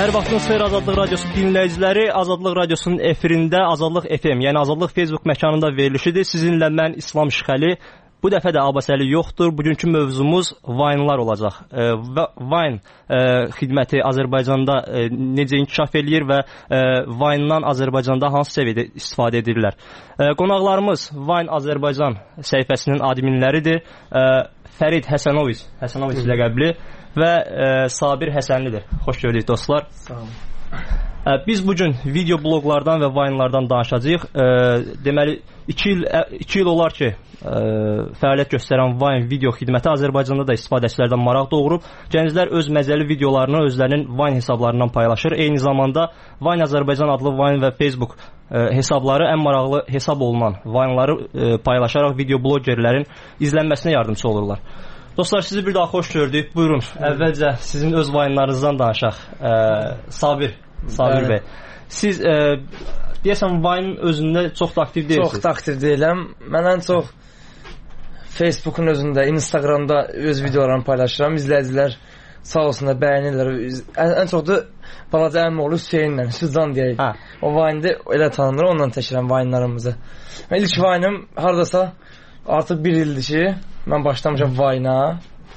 Hər vaxtınız xeyir Azadlıq Radiosu dinləyiciləri. Azadlıq Radiosunun efirində Azadlıq FM, yəni Azadlıq Facebook məkanında verilişidir. Sizinlə mən İslam Şıxəli. Bu dəfə də Abbasəli yoxdur. Bugünkü mövzumuz Vine-lar olacaq. Vine xidməti Azərbaycanda necə inkişaf eləyir və Vine-dan Azərbaycanda hansı səviyyədə istifadə edirlər? Qonaqlarımız Vine Azərbaycan səhifəsinin adminləridir. Fərid Həsənoviç ləqəbli və Sabir Həsənlidir. Xoş gördük dostlar. Sağ olun. Biz bugün video bloqlardan və Vine-lardan danışacağıq. Deməli 2 il olar ki, fəaliyyət göstərən Vine video xidməti Azərbaycanda da istifadəçilərdən maraq doğurub. Gənclər öz məzəli videolarını özlərinin Vine hesablarından paylaşır. Eyni zamanda Vine Azərbaycan adlı Vine və Facebook hesabları ən maraqlı hesab olunan Vine-ları paylaşaraq video blogerlərin izlənməsinə yardımçı olurlar. Dostlar, sizi bir daha xoş gördük. Buyurun, əvvəlcə sizin öz Vine-larınızdan danışaq. Sabir bəy. Siz deyəsən Vine özündə çox da aktiv deyilsiniz. Çox da aktiv deyiləm. Mən ən çox Facebook'un özündə, Instagramda öz videolarımı paylaşıram. İzləyicilər sağ olsunlar, bəyənirlər. Ən çox da balaca əmim oğlu Hüseynlə, Hüsuzcan deyək. O Vine'də elə tanınır, ondan təşkiləm Vine'larımızı. İlk Vine'ım haradasa artıq 1 ildir ki, mən başlamışam Vine'a.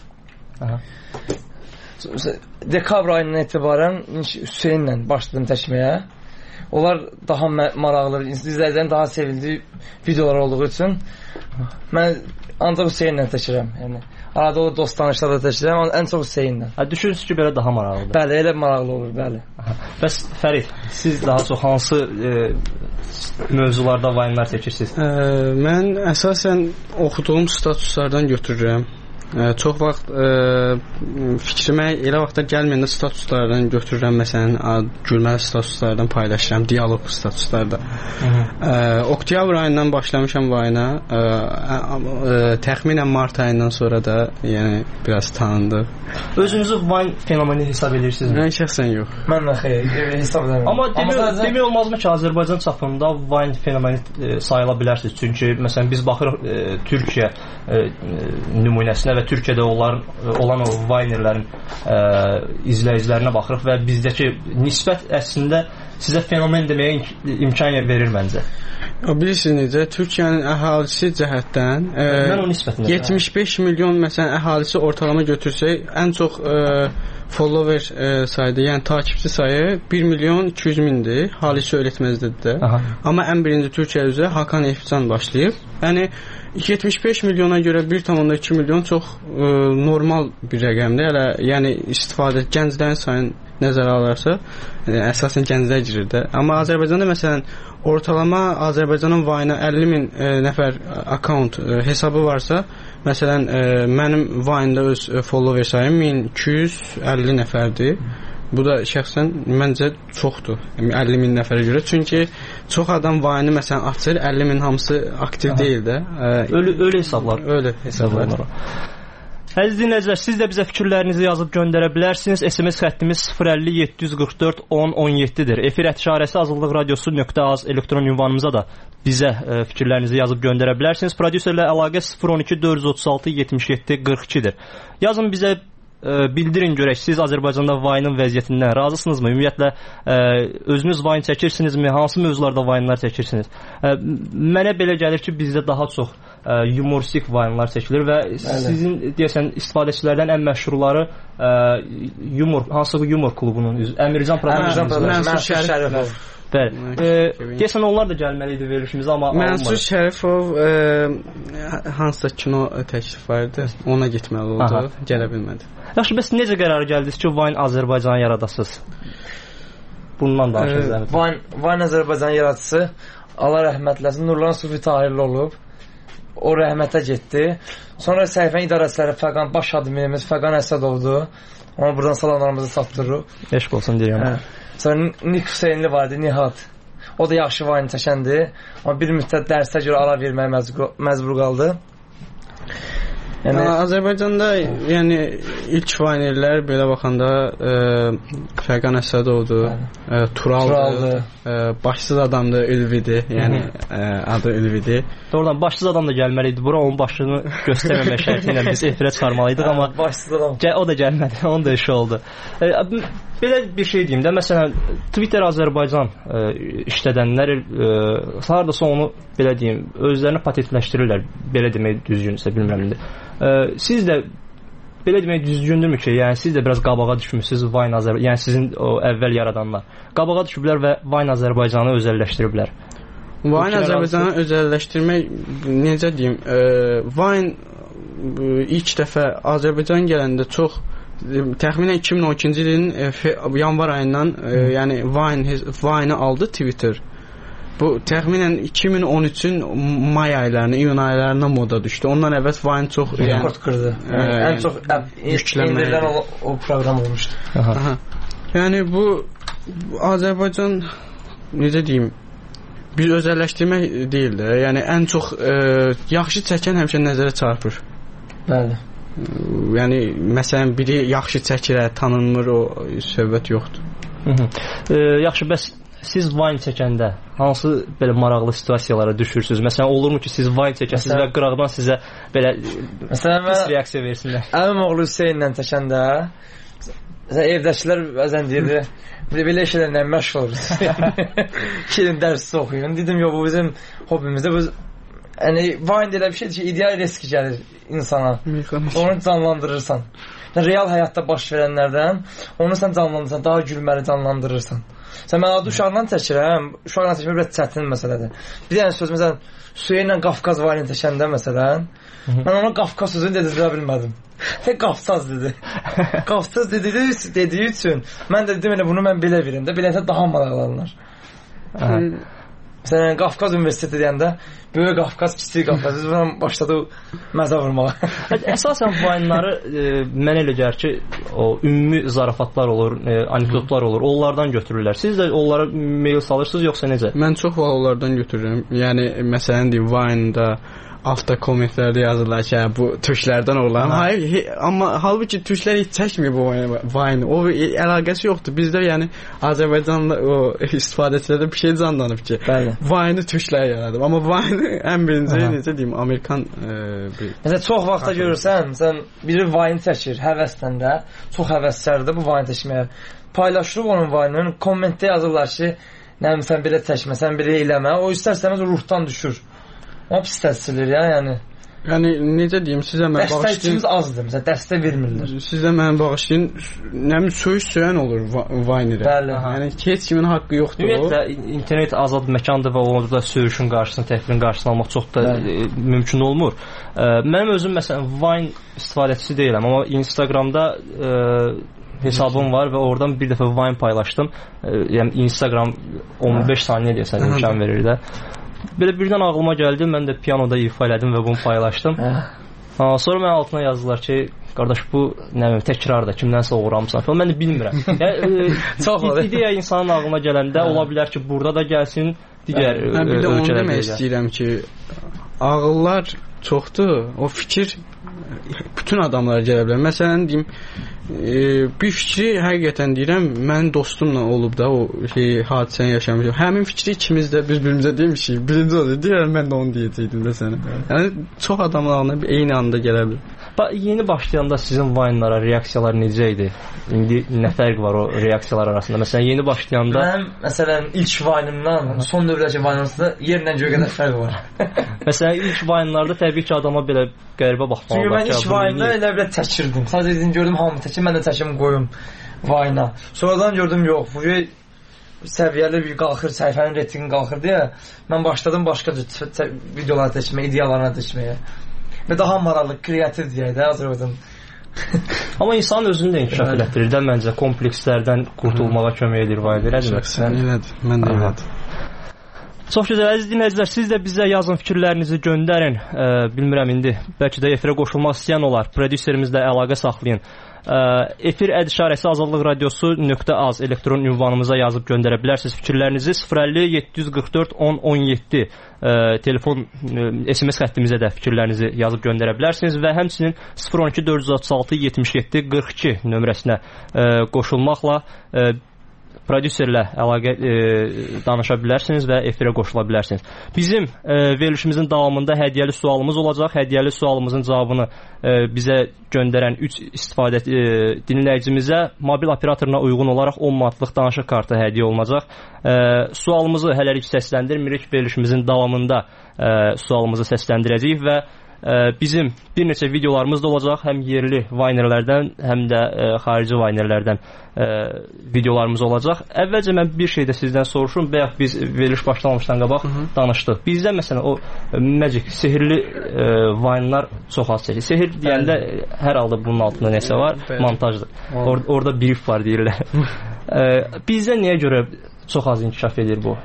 Dekabr ayından etibarən Hüseynlə başladım təşkiməyə. Onlar daha maraqlı, izləyicilərin daha sevildiyi videolar olduğu üçün mən ancaq Hüseynlə təşkiləm. Yəni arada o dost tanışlarla təşkiləm, ən çox Hüseynlə. Düşünürsünüz ki, belə daha maraqlıdır. Bəli, elə maraqlı olur, bəli. Bəs Fərid, siz daha çox hansı mövzularda Vine-lar çəkirsiniz? Mən əsasən oxuduğum statuslardan götürürəm. Çox vaxt fikrimə elə vaxtda gəlməyəndə statuslardan götürürəm. Məsələn, gülməli statuslardan paylaşıram, dialoq statuslarda. Oktyabr ayından başlamışam Vine-a. Təxminən mart ayından sonra da yəni biraz tanındı. Özünüzü Vine fenomeni hesab edirsinizmi? Mən şəxsən yox. Mən də xeyr, hesab edirəm. Amma demək olmazmı ki, Azərbaycan çapında Vine fenomeni sayıla bilərsiniz? Çünki məsələn biz baxırıq Türkiyə nümunəsinə və Türkiyədə olan o Vinerlərin izləyicilərinə baxırıq və bizdəki nisbət əslində sizə fenomen deməyə imkan verir məncə. Bilirsiniz necə, Türkiyənin əhalisi cəhətdən 75 milyon məsələn əhalisi ortalama götürsək, ən çox follower saydı, yəni takipçi sayı 1 milyon 200 mindir. Halis öyrətməzdir də. Amma ən birinci Türkiyə üzrə Hakan Efcan başlayıb. Yəni 75 milyona görə 1,2 milyon çox normal bir rəqəmdir. Hələ yəni istifadə gənclərin sayını nəzərə alarsa, əsasən gənclər girir də. Amma Azərbaycanda məsələn ortalama Azərbaycanın Vine-a 50 min nəfər account hesabı varsa, məsələn mənim Vine-da öz follower sayım 1250 nəfərdir. Bu da şəxsən məncə çoxdur. 50 min nəfərə görə. Çünki çox adam Vine-ı məsələn açır, 50 min hamısı aktiv deyil də. Ölü hesablar. Ölü hesablar. Əziz dinləyicilər, siz də bizə fikirlərinizi yazıb göndərə bilərsiniz. SMS xəttimiz 050 744 1017-dir. Efir @işarəsi azadlıqradiosu.az elektron ünvanımıza da bizə fikirlərinizi yazıb göndərə bilərsiniz. Prodüserlə əlaqə 012 436 77 42-dir. Yazın bizə, bildirin görək, siz Azərbaycanda Vine-ın vəziyyətindən razısınızmı? Ümumiyyətlə, özünüz Vine çəkirsinizmi? Hansı mövzularda Vine-lar çəkirsiniz? Mənə belə gəlir ki, bizdə daha çox humoristik Vine-lar çəkilir və sizin deyəsən istifadəçilərdən ən məşhurları hansı yumor klubunun Əmircan Mənsur Şərifov. Bəli. Deyəsən onlar da gəlməli idi verilişimizə, amma Mənsur Şərifov hansısa kino təklif vardı, ona getməli oldu, gələ bilmədi. Yaxşı, bəs necə qərara gəldiniz ki, Vine Azərbaycanı yaradasınız? Bundan danışırız. Vine Azərbaycan yaradıcısı Allah rəhmət eləsin, Nurlan Sufi Tahirli olub. O rəhmətə getdi. Sonra səhifənin idarəçiləri baş adminimiz Fəqan Əsədovdur. Ona buradan salamlarımızı çatdırırıq. Eşq olsun deyirəm. Sonra Nik Hüseynli vardı, Nihat. O da yaxşı Vine çəkəndir. Amma bir müddət dərsə görə ara verməyə məcbur qaldı. Yəni Azərbaycanda yəni ilk Vinerlər belə baxanda Fəqan Əsədovdur, Turaldır, başsız adamdır, Ülvidir. Yəni adı Ülvidir. Doğrudan başsız adam da gəlməli idi bura, onun başını göstərməmək şərti ilə biz efirə çıxarmalıydıq, amma başsız adam. O da gəlmədi, onun da işi oldu. belə bir şey deyim də, məsələn, Twitter Azərbaycan işlədənlər hardasa onu belə deyim, özlərini patentləşdirirlər, belə demək düzgünsə, bilmirəm indi. Siz də belə demək düzgündürmü ki, yəni siz də biraz qabağa düşmüsünüz Vine Azərbaycan, yəni sizin o əvvəl yaradanlar qabağa düşüblər və Vine Azərbaycanı özəlləşdiriblər. Vine Azərbaycanı özəlləşdirmək, necə deyim, Vine ilk dəfə Azərbaycan gələndə çox təxminən 2012-ci ilin yanvar ayından yəni Vine-i aldı Twitter. Bu təxminən 2013-ün may aylarına, iyun aylarına moda düşdü. Ondan əvvəl Vine çox rekord qırdı. Ən çox indirilən o proqram olmuşdu. Yəni bu Azərbaycan necə deyim, biz özəlləşdirmək deyil də. Yəni ən çox yaxşı çəkən həmişə nəzərə çarpır. Bəli. Yəni məsələn biri yaxşı çəkir, tanınmır, o söhbət yoxdur. Yaxşı, bəs siz Vine çəkəndə hansı belə maraqlı situasiyalara düşürsünüz? Məsələn, olurmu ki, siz Vine çəkəsiniz və qıraqdan sizə belə pis reaksiya versinlər? Əmim oğlu Hüseynlə çəkəndə evdəkilər bəzən deyirdi, belə şeylərlə məşğul oluruz. Kilin dərsi oxuyun. Dedim, yox, bu bizim hobimizdə. Yəni, Vine elə bir şeydir ki, ideal risk gəlir insana. Onu canlandırırsan. Real həyatda baş verənlərdən onu sən canlandırırsan, daha gülməli canlandırırsan. Sən mən adı uşaqla çəkirəm, uşaqla çəkmək biraz çətin məsələdir. Bir dənə söz, məsələn, Suyeylə Qafqaz Vine çəkəndə, məsələn, mən ona Qafqaz sözünü dedirə bilmədim. Qafsaz dedi. Qafsaz dediyi üçün mən də dedim, bunu mən belə verim də, beləsə daha maraqlanırlar. Məsələn, Qafqaz Universiteti deyəndə, böyük Qafqaz, kiçik Qafqaz, başladı məzə vurmağa. Əsasən Vine-ları mənə elə gəlir ki, o ümumi zarafatlar olur, anekdotlar olur, onlardan götürürlər. Siz də onlara mail salırsınız, yoxsa necə? Mən çox onlardan götürürəm. Yəni, məsələn deyim, Vine-da altta kommentlərdə yazırlar ki, bu türklərdən olan. Hayır, amma halbuki türklər heç çəkmir bu Vine. O əlaqəsi yoxdur. Bizdə yəni Azərbaycanla o istifadəçilərdə bir şey canlanıb ki, Vine-ı türklər yaradıb. Amma Vine ən birinci necə deyim, Amerikan Məsələn, çox vaxtda görürsən, məsələn, biri Vine çəkir, həvəsdən də, çox həvəslərdir bu Vine çəkməyə. Paylaşılıb onun Vine-ın, kommentdə yazırlar ki, nə sən belə çəkmə, sən belə eləmə. O istər-istəməz ruhdan düşür. O pis təsirlir ya, yəni. Yəni, necə deyim, sizə mən bağışlayın. Dəstəkçimiz azdır, məsələn, dəstək vermirlər. Sizə mən bağışlayın, nəmin söyüş-söyən olur Vine-də. Bəli. Yəni, heç kimin haqqı yoxdur. Ümumiyyətlə, internet azad məkandır və orada söyüşün qarşısını, təhqirin qarşısını almaq çox da mümkün olmur. Mənim özüm, məsələn, Vine istifadəçisi deyiləm, amma Instagramda hesabım var və oradan bir dəfə Vine paylaşdım. Yəni, Instagram 15 saniyə deyəsən imkan verir də. Belə birdən ağlıma gəldi, mən də piyanoda ifa elədim və bunu paylaşdım. Sonra mən altına yazdılar ki, qardaş, bu nə bileyim, təkrarda kimdənsə uğramısan falan. Mən də bilmirəm. Yəni, ideya insanın ağlına gələndə ola bilər ki, burada da gəlsin, digər ölkələrdə. Bir də onu demək istəyirəm ki, ağıllar çoxdur, o fikir bütün adamlara gələ bilər. Məsələn, deyim, bir fikri həqiqətən deyirəm, mənim dostumla olub da o hadisəni yaşamışım. Həmin fikri ikimiz də bir-birimizə demişik. Birinci oldu, deyirəm, mən də onu deyəcəkdim də sənə. Yəni, çox adamın ağlına eyni anda gələ bilər. Yeni başlayanda sizin Vine-lara reaksiyalar necə idi? İndi nə fərq var o reaksiyalar arasında? Məsələn, yeni başlayanda... Mənim, məsələn, ilk Vine-ımdan son dövrəcə Vine-ımda yerlə göyə qədər fərq var. Məsələn, ilk Vine-larda təbii ki, adama belə qəribə baxmalı. Çünki mən ilk Vine-da elə belə çəkirdim. Sadəcə dedim, gördüm, hamı çəkir, mən də çəkim qoyum Vine-a. Sonradan gördüm, yox, bu səviyyəli bir qalxır, səhifənin reytingi qalxır deyə mən başladım başqa videolar çəkməyə, ideyalarına çəkməyə. Və daha maraqlı, kreativ deyək də Azərbaycan. Amma insan özünü də inkişaf elətdirir də məncə, komplekslərdən qurtulmağa kömək edir Vine. Elədir, mən də elədir. Çox gözəl, əziz dinləyicilər, siz də bizə yazın, fikirlərinizi göndərin. Bilmirəm, indi bəlkə də efirə qoşulmaq istəyən olar, prodüserimizlə əlaqə saxlayın. Efir ədişarəsi Azadlıq Radiosu.az elektron ünvanımıza yazıb göndərə bilərsiniz fikirlərinizi. 050-744-10-17 telefon SMS xəttimizə də fikirlərinizi yazıb göndərə bilərsiniz və həmçinin 012-436-77-42 nömrəsinə qoşulmaqla prodüserlə əlaqə danışa bilərsiniz və efirə qoşula bilərsiniz. Bizim verilişimizin davamında hədiyyəli sualımız olacaq. Hədiyyəli sualımızın cavabını bizə göndərən 3 istifadə dinləyicimizə mobil operatoruna uyğun olaraq 10 manatlıq danışıq kartı hədiyyə olunacaq. Sualımızı hələlik səsləndirmirik. Verilişimizin davamında sualımızı səsləndirəcəyik və bizim bir neçə videolarımız da olacaq. Həm yerli Vaynerlərdən, həm də xarici Vaynerlərdən videolarımız olacaq. Əvvəlcə mən bir şey də sizdən soruşum. Bayaq biz veriliş başlamamışdan qabaq danışdıq. Bizdə məsələn o magic, sehirli Vaynelar çox az çəkir. Sehir deyəndə hər halda bunun altında nəsə var, montajdır. Orada brief var deyirlər. Bizdə niyə görə çox az inkişaf edir bu?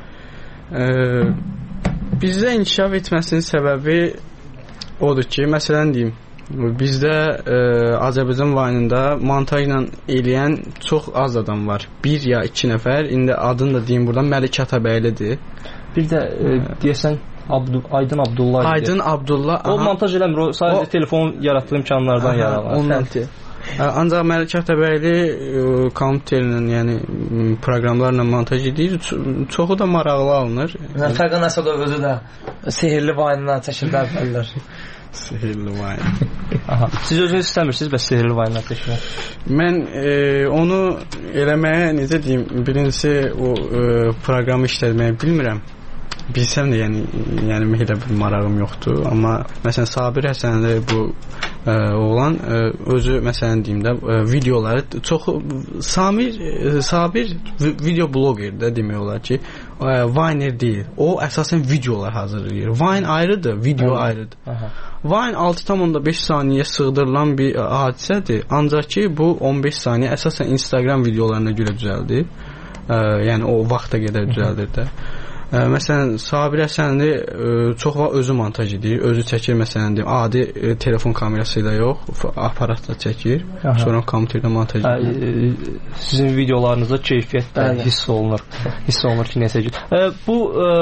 Bizdə inkişaf etməsinin səbəbi odur ki, məsələn deyim, bizdə Azərbaycan Vayne'ında montajla eləyən çox az adam var. 1 ya 2 nəfər. İndi adını da deyim buradan, Məlik Atabəylidir. Bir də deyəsən Aydın Abdullah. Aydın Abdullah. O montaj eləmir, sadəcə telefon yaratdığı imkanlardan yararlanır. Ancaq Məlik Atabəyli kompüterlə, yəni proqramlarla montaj edir. Çoxu da maraqlı alınır. Fərqan Əsədov özü də sehirli Vayne'dan çəkir əvvəllər. Sehirli Vayne. Aha. Siz özünüz istəmirsiniz bəs sehirli Vayne'dan çəkmək? Mən onu eləməyə necə deyim, birincisi o proqramı işlətməyi bilmirəm. Bilsəm də yəni elə bir marağım yoxdur, amma məsələn Sabir Həsənli bu oğlan özü məsələn deyim də videoları çox Sabir video bloqerdir demək olar ki, Vayner deyil. O əsasən videolar hazırlayır. Vayne ayrıdır, video ayrıdır. Vayne 6,5 saniyə sığdırılan bir hadisədir. Ancaq ki bu 15 saniyə əsasən Instagram videolarına görə düzəldir. Yəni o vaxta qədər düzəldir də. Məsələn, Sabir Həsənli çox vaxt özü montaj edir, özü çəkir, məsələn deyim, adi telefon kamerası ilə yox, aparatla çəkir, sonra kompüterdə montaj edir. Sizin videolarınızda keyfiyyət də hiss olunur ki, nəsə ki. Bu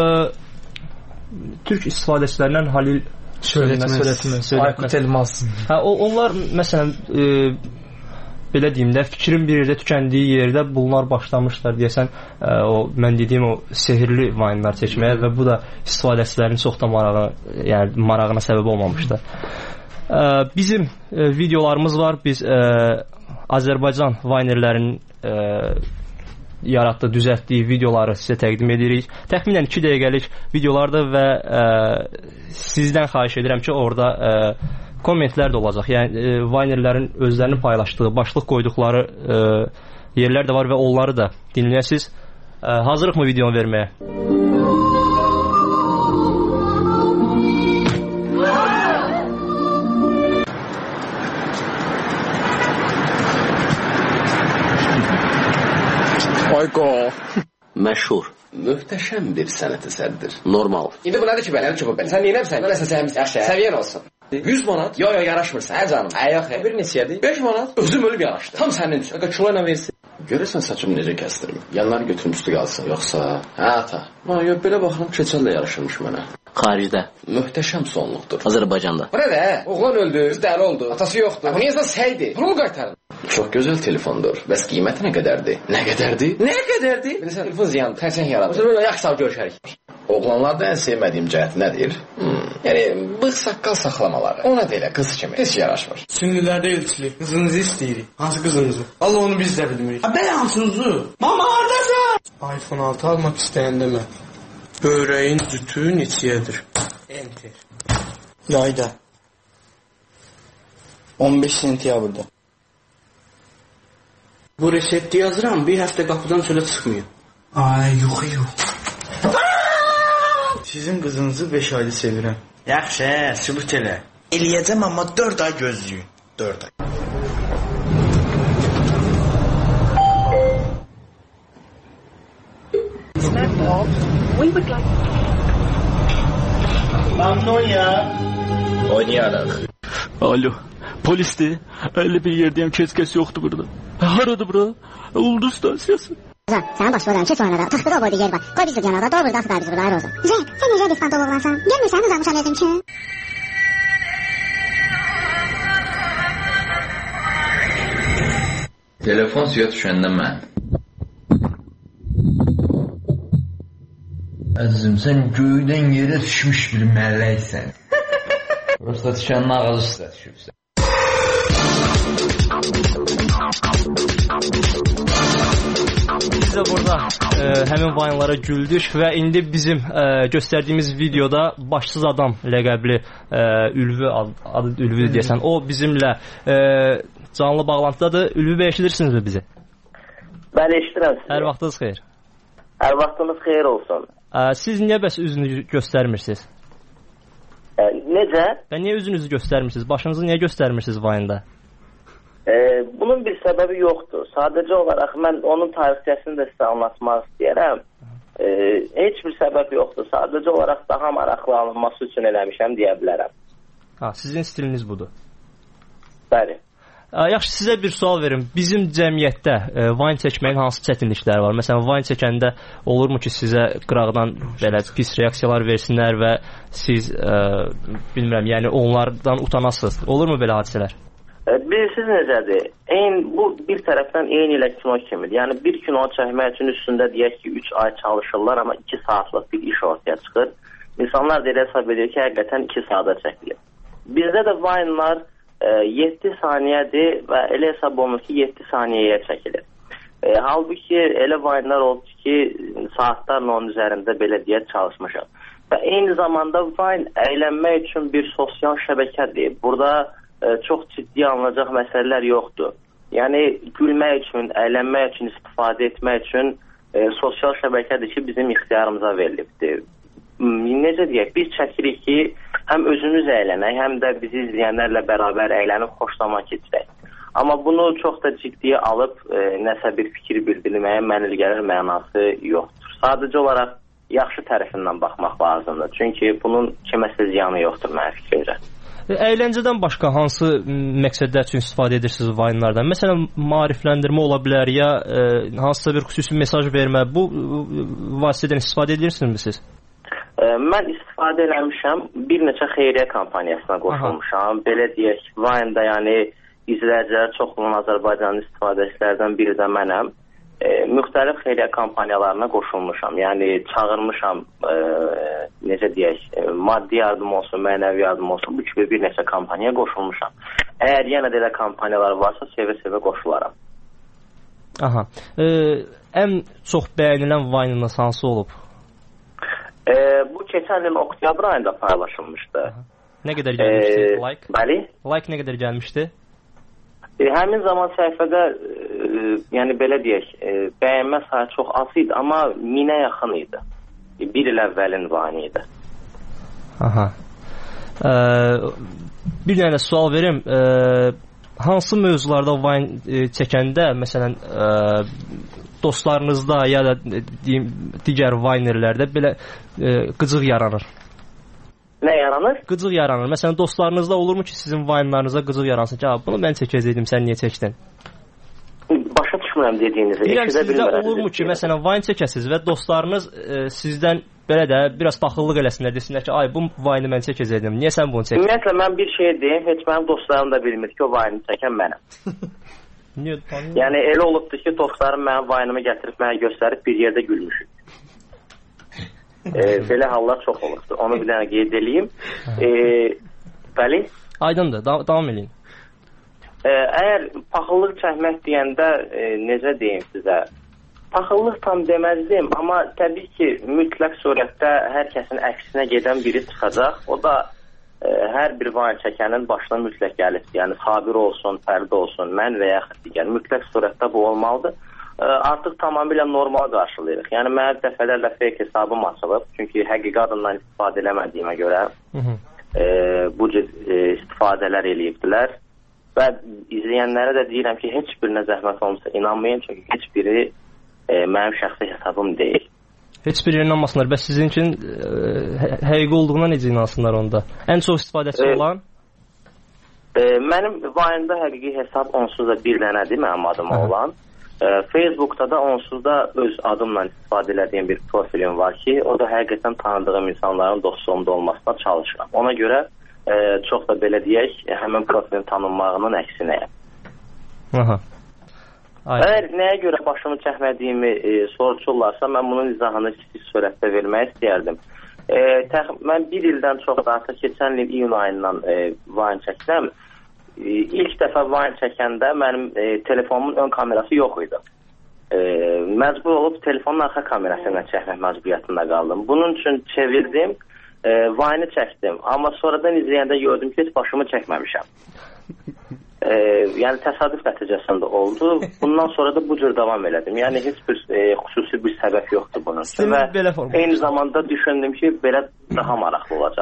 türk istifadəçilərindən Halil Söylətməz, Aykut Elmas. Onlar, məsələn, belə deyim də, fikrin bir yerdə tükəndiyi yerdə bunlar başlamışlar deyəsən mən dediyim o sehirli Vayne'lar çəkməyə və bu da istifadəçilərin çox da marağına səbəb olmamışdı. Bizim videolarımız var. Biz Azərbaycan Vaynerlərinin yaratdığı, düzəltdiyi videoları sizə təqdim edirik. Təxminən 2 dəqiqəlik videolardır və sizdən xahiş edirəm ki, orada kommentlər də olacaq. Yəni Vaynerlərin özlərini paylaşdığı, başlıq qoyduqları yerlər də var və onları da dinləyəsiniz. Hazırıq mı videonu verməyə? Ayqo. Məşhur, möhtəşəm bir sənət əsərdir. Normal. İndi bu nədir ki, belə? Sən neyləmsən? Nəsə səviyyən olsun. 100 manat? Yo, yaraşmırsan. Hə canım. Yox, bir neçədir? 5 manat. Özüm ölüb yaraşdı. Tam sənin üçün. Kilo ilə versin. Görəsən saçımı necə kəsdirim? Yanları götürüm üstü qalsın, yoxsa? Hə, ata. Yox, belə baxıram, keçəllə yaraşırmış mənə. Xaricdə. Möhtəşəm sonluqdur. Azərbaycanda. Bu nə də? Oğlan öldü, dəli oldu, atası yoxdur. Bu neyəsə səydi. Bunu qaytarın. Çox gözəl telefondur. Bəs qiyməti nə qədərdir? Nə qədərdir? Nə qədərdir? Bilirsən, telefon ziyandır, tərsən yaradır. Mesela yaxşı sağ görüşərik. Oğlanlarda ən sevmədiyim cəhət nədir? Yəni, bığ saqqal saxlamaları. Ona da elə qız kimi. Heç yaraşmır. Sünnülərdə elçilik. Qızınızı istəyirik. Hansı qızınızı? Allah onu biz də bilmirik. Bəli, hansınızı? Mama, haradasın? iPhone 6 almaq istəyəndə mən. Böreğin cütü neçəyədir? Enter. Yayda. 15 sentyabrda. Bu resepti yazıram, bir həftə qapıdan çölə çıxmıyor. Ay, yox. Sizin qızınızı 5 ayda sevirəm. Yaxşı, sübut elə. Eləyəcəm, amma 4 ay gözləyin. 4 ay. Mamnonya. Oynayarıq. Alo, polisdir. Öyle bir yerdeyim, kes yoktu burada. Haradı bura? Ulduz stasyası. Sənin başı odan ki, sonra da taxtıda boyda yer var. Qoy biz bir yanada, doğru da axıda bizi burada, ayrı olsun. Zəng, sən necə bir fantol oğlansan? Gelmirsən, uzanmışam özüm üçün. Telefon suya düşəndə mən Əzizim, sən göydən yerə düşmüş bir mələksən. Prosta düşənin ağzı üstə düşübsən. Biz də burada həmin vayınlara güldük və indi bizim göstərdiyimiz videoda başsız adam ləqəbli Ülvi, adı Ülvi deyəsən, o bizimlə canlı bağlantıdadır. Ülvi bəy, eşidirsinizmi bizi? Bəli, eşidirəm sizi. Hər vaxtınız xeyir. Hər vaxtınız xeyir olsun. Siz niyə bəs üzünüzü göstərmirsiniz? Necə? Və niyə üzünüzü göstərmirsiniz? Başınızı niyə göstərmirsiniz vayında? Bunun bir səbəbi yoxdur. Sadəcə olaraq mən onun tarixçəsini də sizə anlatmaq istəyərəm. Heç bir səbəb yoxdur. Sadəcə olaraq daha maraqlı alınması üçün eləmişəm deyə bilərəm. Sizin stiliniz budur. Bəli. Yaxşı, sizə bir sual verim. Bizim cəmiyyətdə vayn çəkməyin hansı çətinlikləri var? Məsələn, vayn çəkəndə olurmu ki, sizə qıraqdan belə pis reaksiyalar versinlər və siz, bilmirəm, yəni onlardan utanasınız? Olurmu belə hadisələr? Bilirsiniz necədir? Bu bir tərəfdən eyni ilə kino kimidir. Yəni bir kino çəkmək üçün üstündə deyək ki 3 ay çalışırlar, amma 2 saatlıq bir iş ortaya çıxır. İnsanlar da elə hesab edir ki, həqiqətən 2 saata çəkilir. Bizdə də vaynlar 7 saniyədir və elə hesab olunur ki 7 saniyəyə çəkilir. Halbuki elə vaynlar oldu ki saatlarla onun üzərində belə deyək çalışmışam. Və eyni zamanda vayn əylənmək üçün bir sosial şəbəkədir. Burada çox ciddi alınacaq məsələlər yoxdur. Yəni gülmək üçün, əylənmək üçün, istifadə etmək üçün sosial şəbəkədir ki, bizim ixtiyarımıza verilibdir. Necə deyək, biz çəkirik ki, həm özümüz əylənək, həm də bizi izləyənlərlə bərabər əylənib xoşlama keçirək. Amma bunu çox da ciddiyə alıb nəsə bir fikir bildirməyə mənilgəlir mənası yoxdur. Sadəcə olaraq yaxşı tərəfindən baxmaq lazımdır. Çünki bunun kiməsə ziyanı yoxdur mənə fikrimcə. Əyləncədən başqa hansı məqsədlər üçün istifadə edirsiniz vayınlardan? Məsələn, maarifləndirmə ola bilər ya hansısa bir xüsusi mesaj vermə. Bu vasitədən istifadə edirsinizmi siz? Mən istifadə eləmişəm. Bir neçə xeyriyyə kampaniyasına qoşulmuşam. Belə deyək, vayında yəni izləyicilər çoxluğun Azərbaycanın istifadəçilərdən biri də mənəm. Müxtəlif xeyriyyə kampaniyalarına qoşulmuşam. Yəni çağırmışam, necə deyək, maddi yardım olsun, mənəvi yardım olsun, bu kimi bir neçə kampaniyaya qoşulmuşam. Əgər yenə də elə kampaniyalar varsa, sevə-sevə qoşularam. Ən çox bəyənilən vaynınız hansı olub? Bu keçən il oktyabr ayında paylaşılmışdı. Nə qədər gəlmişdi like? Bəli. Like nə qədər gəlmişdi? Həmin zaman səhifədə, yəni belə deyək, bəyənmə sayı çox az idi, amma 1000-ə yaxın idi. Bir il əvvəlin vayını idi. Bir dənə sual verim. Hansı mövzularda vayn çəkəndə, məsələn, dostlarınızda ya da digər vaynerlərdə belə qıcıq yaranır? Nə yaranır? Qıcıq yaranır. Məsələn, dostlarınızda olurmu ki, sizin vayınlarınıza qıcıq yaransın ki, bunu mən çəkəcəkdim, sən niyə çəkdin? Başa düşmürəm dediyinizi. Deyirəm, sizdə olurmu ki, məsələn, vayn çəkəsiniz və dostlarınız sizdən belə də biraz paxıllıq eləsinlər, desinlər ki, ay, bu vayını mən çəkəcəkdim, niyə sən bunu çəkdin? Ümumiyyətlə, mən bir şey deyim, heç mənim dostlarım da bilmir ki, o vayını çəkən mənəm. Yəni, elə olubdur ki, dostlarım mənim vayınımı gətirib mənə göstərib bir yerdə gülmüşük. Belə hallar çox olubdur. Onu bir dənə qeyd edeyim. Bəli? Aydındır, davam edin. Əgər paxıllıq çəkmək deyəndə necə deyim sizə? Paxıllıq tam deməzdim, amma təbii ki, mütləq surətdə hər kəsin əksinə gedən biri çıxacaq. O da hər bir vayn çəkənin başına mütləq gəlib. Yəni, Sabir olsun, Fərdi olsun, mən və yaxud digər. Mütləq surətdə bu olmalıdır. Artıq tamamilə normal qarşılayırıq. Yəni, mənə dəfələrlə fake hesabım açılıb. Çünki həqiqi adından istifadə eləmədiyimə görə bu cür istifadələr eləyibdilər. Və izləyənlərə də deyirəm ki, heç birinə zəhmət olmasa inanmayın. Çünki heç biri mənim şəxsi hesabım deyil. Heç biri inanmasınlar. Bəs sizin üçün həqiqi olduğuna necə inansınlar onda? Ən çox istifadəçi olan? Mənim vayında həqiqi hesab onsuz da bir dənədir mənim adıma olan. Facebookda da onsuz da öz adımla istifadə edədiyim bir profilim var ki, o da həqiqətən tanıdığım insanların dostluğumda olmasına çalışıram. Ona görə çox da belə deyək, həmin profilin tanınmağının əksinəyəm. Əgər nəyə görə başımı çəkmədiyimi soruşurlarsa, mən bunun izahını kiçik sürətdə vermək istəyərdim. Mən bir ildən çox da artıq keçən il iyun ayından Vine çəkdim. İlk dəfə Vine çəkəndə mənim telefonumun ön kamerası yox idi. Məcbur olub telefonun arxa kamerasıyla çəkmək məcburiyyətində qaldım. Bunun üçün çevirdim, Vine-i çəkdim. Amma sonradan izləyəndə gördüm ki, heç başımı çəkməmişəm. Yəni təsadüf nəticəsində oldu. Bundan sonra da bu cür davam elədim. Yəni heç bir xüsusi bir səbəb yoxdur bunun üçün. Və eyni zamanda düşündüm ki, belə daha maraqlı olacaq.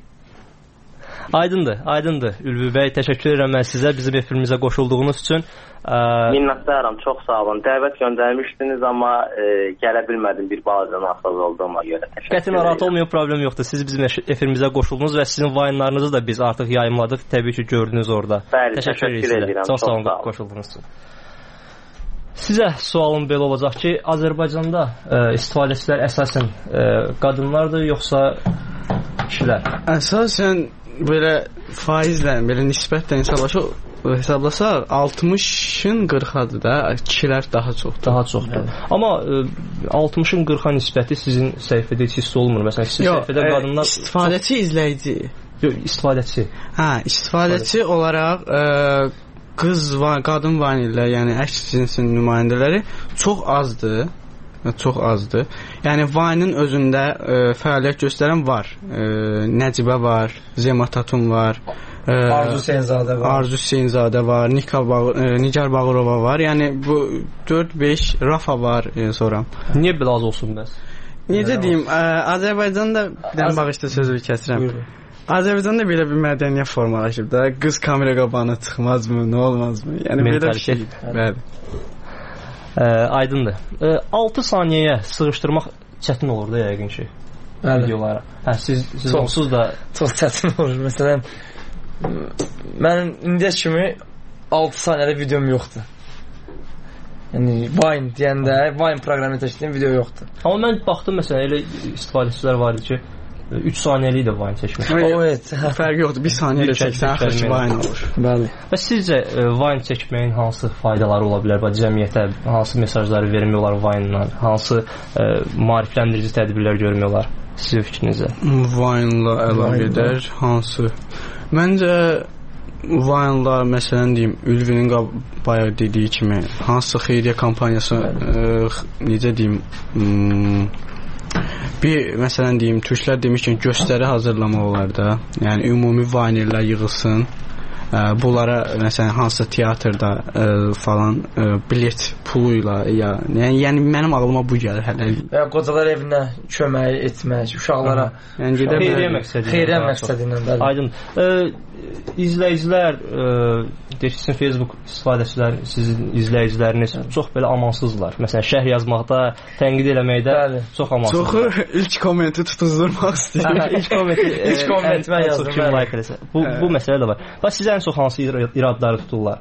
Aydındır. Ülvi bəy, təşəkkür edirəm mən sizə bizim efirimizə qoşulduğunuz üçün. Minnətdaram, çox sağ olun. Dəvət göndərmişdiniz, amma gələ bilmədim bir balaca narahat olduğuma görə. Qəti narahat olmayan, problem yoxdur. Siz bizim efirimizə qoşuldunuz və sizin Vine-larınızı da biz artıq yayımladıq. Təbii ki, gördünüz orada. Bəli, təşəkkür edirəm. Çox sağ olun, qoşuldunuz üçün. Sizə sualım belə olacaq ki, Azərbaycanda istifadəçilər əsasən qadınlardır, yoxsa kişilər? Əsasən belə faizlə, belə nisbətlə hesablasaq 60-ın 40-adır da, kişilər daha çoxdur. Amma 60-ın 40-a nisbəti sizin səhifədə heç hiss olmur. Məsələn, sizin səhifədə qadınlar istifadəçi, izləyici. Yox, istifadəçi. İstifadəçi olaraq qadın vanillər, yəni əks cinsin nümayəndələri çox azdır. Yəni Vine-ın özündə fəaliyyət göstərən var. Nəcibə var, Zema Tatun var. Arzu Hüseynzadə var, Nigar Bağırova var. Yəni bu 4-5 Rafa var sonra. Niyə belə az olsun bəs? Necə deyim, Azərbaycanda bir dənə bağışda sözü kəsirəm. Azərbaycanda belə bir mədəniyyət formalaşıb da, qız kamera qabağına çıxmazmı, nə olmazmı? Yəni belə bir şey. Bəli. Aydındır. 6 saniyəyə sığışdırmaq çətin olur da yəqin ki. Videolara. Siz onsuz da çox çətin olur. Məsələn, mənim indiyə kimi 6 saniyədə videom yoxdur. Yəni Vine deyəndə, Vine proqramı təşkil video yoxdur. Amma mən baxdım məsələn, elə istifadəçilər var idi ki, 3 saniyəlik də Vine çəkmək. Evet, fərqi yoxdur. 1 saniyədə çəksən, axırı Vine olur. Bəli. Və sizcə Vine çəkməyin hansı faydaları ola bilər? Cəmiyyətə hansı mesajları vermək olar Vine-la? Hansı maarifləndirici tədbirlər görmək olar? Sizin fikrinizə? Vine-la əlaqədar hansı? Məncə Vine-la, məsələn deyim, Ülvinin bayaq dediyi kimi hansısa xeyriyyə kampaniyası, necə deyim, bir, məsələn deyim, türklər demiş ki, göstəri hazırlamaq olar da. Yəni, ümumi vanillər yığılsın. Bunlara, məsələn, hansısa teatrda falan bilet puluyla, yəni mənim ağlıma bu gəlir hələlik. Və qocalar evinə kömək etmək, uşaqlara. Yəni, xeyriyyə məqsədilə. Aydın. İzləyicilər, sizin Facebook istifadəçilər, sizin izləyiciləriniz çox belə amansızlar. Məsələn, şərh yazmaqda, tənqid eləməkdə çox amansızlar. Çoxu ilk kommenti tutuzdurmaq istəyir. İlk kommenti mən yazdım. Bu məsələ də var. Bax, sizə ən çox hansı iradları tuturlar?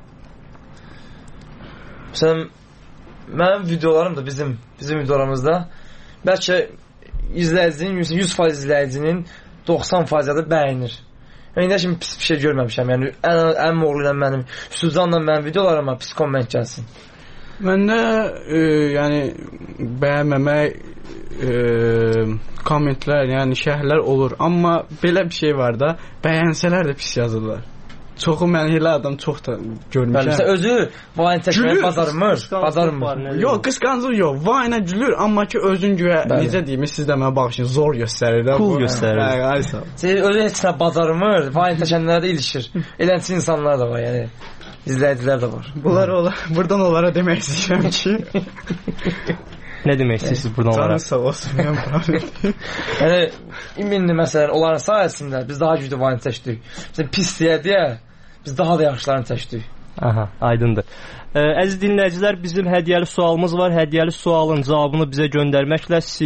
Məsələn, mənim videolarım da bizim videolarımızda bəlkə izləyicinin 100% izləyicinin 90%-də bəyənir. İndi şimdi pis bir şey görməmişəm. Yəni ən oğlu ilə mənim, Süzanla mənim videolarıma pis komment gəlsin. Məndə yəni bəyənməmək kommentlər, yəni şərhlər olur. Amma belə bir şey var da, bəyənsələr də pis yazırlar. Çoxu mən elə adam çox da görmüşəm. Məsələn, özü Vine çəkməyi bacarmır. Yox, qısqancıq yox. Vine-a gülür, amma ki özün güya necə deyim, siz də mənə baxışın zor göstərir də. Cool göstərir. Özü heç nə bacarmır. Vine çəkənlərə də ilişir. Eləncə insanlar da var, yəni izləyicilər də var. Buradan onlara demək istəyirəm ki, nə demək istəyirsiniz buradan onlara? Canı sağ olsun, mən problem. Yəni indi məsələn onların sayəsində biz daha güclü Vine çəkdik. Məsələn pis deyə biz daha da yaxşılarını çəkdik. Aha, aydındır. Əziz dinləyicilər, bizim hədiyyəli sualımız var. Hədiyyəli sualın cavabını bizə göndərməklə siz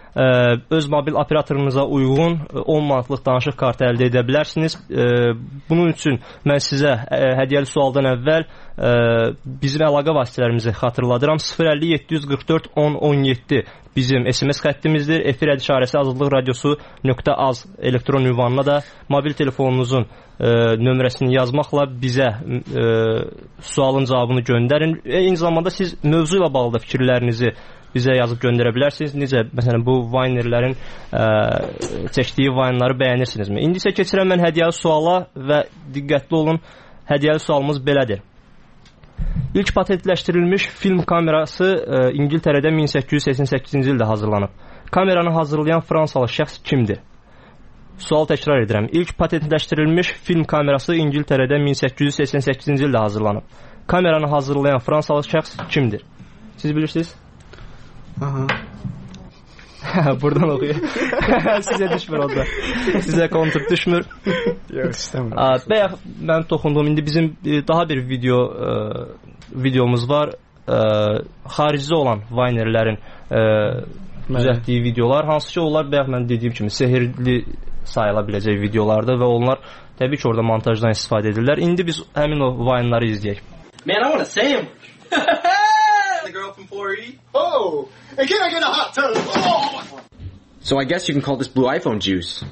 öz mobil operatorunuza uyğun 10 manatlıq danışıq kartı əldə edə bilərsiniz. Bunun üçün mən sizə hədiyyəli sualdan əvvəl bizim əlaqə vasitələrimizi xatırladıram. 050-744-10-17 bizim SMS xəttimizdir. Efir işarəsi Azadlıq Radiosu.az elektron ünvanına da mobil telefonunuzun nömrəsini yazmaqla bizə sualın cavabını göndərin. Eyni zamanda siz mövzu ilə bağlı da fikirlərinizi bizə yazıb göndərə bilərsiniz. Necə, məsələn, bu Vinerlərin çəkdiyi Vine'ları bəyənirsinizmi? İndi isə keçirəm mən hədiyyəli suala və diqqətli olun. Hədiyyəli sualımız belədir. İlk patentləşdirilmiş film kamerası İngiltərədə 1888-ci ildə hazırlanıb. Kameranı hazırlayan Fransalı şəxs kimdir? Sual təkrar edirəm. İlk patentləşdirilmiş film kamerası İngiltərədə 1888-ci ildə hazırlanıb. Kameranı hazırlayan Fransalı şəxs kimdir? Siz bilirsiniz? Aha. Buradan oxuyur. Sizə düşmür orada. Sizə kontur düşmür. Yox, istəmirəm. Bəyək mən toxundum. İndi bizim daha bir videomuz var. Xaricdə olan Vinerlərin düzəltdiyi videolar. Hansı ki, onlar bəyək mən dediyim kimi sehirli sayıla biləcək videolardır və onlar təbii ki, orada montajdan istifadə edirlər. İndi biz həmin o Vine'ları izləyək. Man, I want a sandwich. The girl from 4E. Oh, and can I get a hot tub? Oh. So I guess you can call this blue iPhone juice.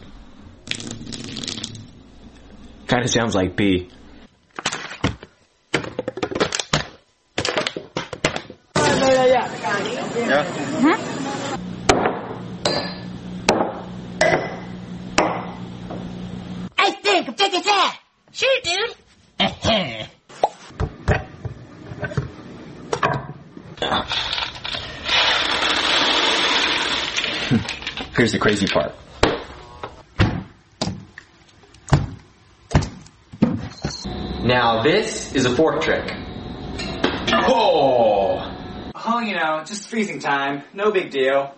Kind of sounds like pee. Yeah. I think, take a tap. Sure, dude. Here's the crazy part. Now this is a fork trick. Oh, you know, just freezing time. No big deal.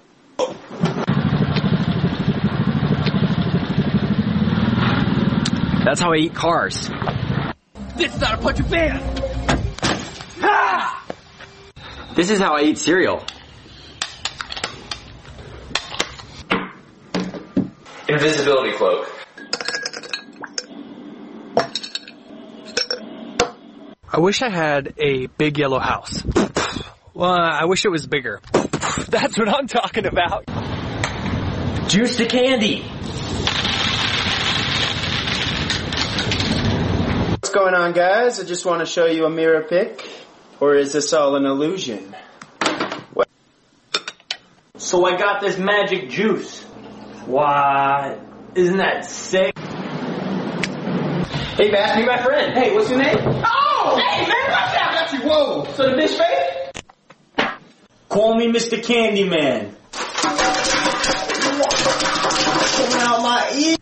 That's how I eat cars. This is not a punch of man. Ah! This is how I eat cereal. Invisibility cloak. I wish I had a big yellow house. Well, I wish it was bigger. That's what I'm talking about. Juice to candy. What's going on, guys? I just want to show you a mirror pic. Or is this all an illusion? What? So I got this magic juice. Why, isn't that sick? Hey, Bash, be my friend. Hey, what's your name? Oh! Hey, man, watch out! Got you, whoa! So the bitch fake? Call me Mr. Candyman. Out my ear.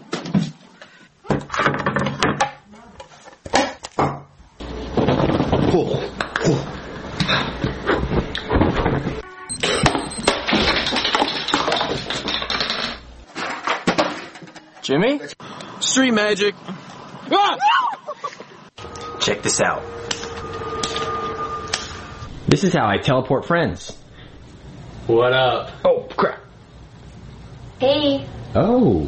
Jimmy? Street magic. Ah! Check this out. This is how I teleport friends. What up? Oh, crap. Hey. Oh.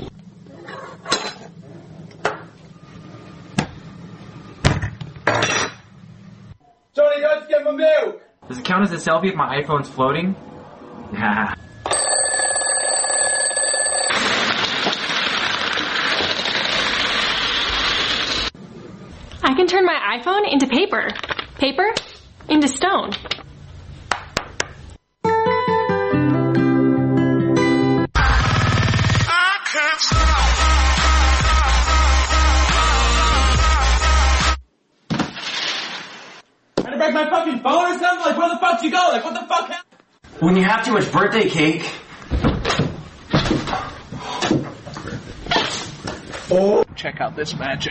Johnny, go get my milk! Does it count as a selfie if my iPhone's floating? Nah. I can turn my iPhone into paper. Paper into stone. Trying to break my fucking phone or something? Like, where the fuck you go? Like, what the fuck happened? When you have too much birthday cake. Oh, check out this magic.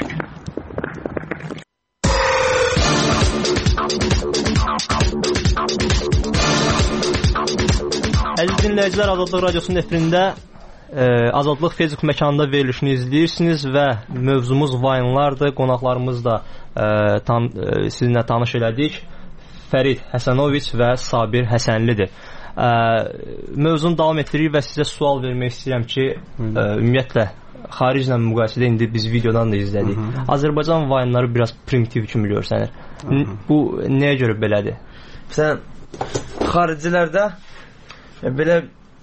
Əziz dinləyicilər, Azadlıq Radiosunun efirində Azadlıq Facebook məkanında verilişini izləyirsiniz və mövzumuz Vine'lardır. Qonaqlarımız da sizinlə tanış elədik. Fərid Həsənoviç və Sabir Həsənlidir. Mövzunu davam etdiririk və sizə sual vermək istəyirəm ki, ümumiyyətlə xariclə müqayisədə indi biz videodan da izlədik. Azərbaycan Vine'ları biraz primitiv kimi görsənir. Bu nəyə görə belədir? Məsələn, xaricilərdə belə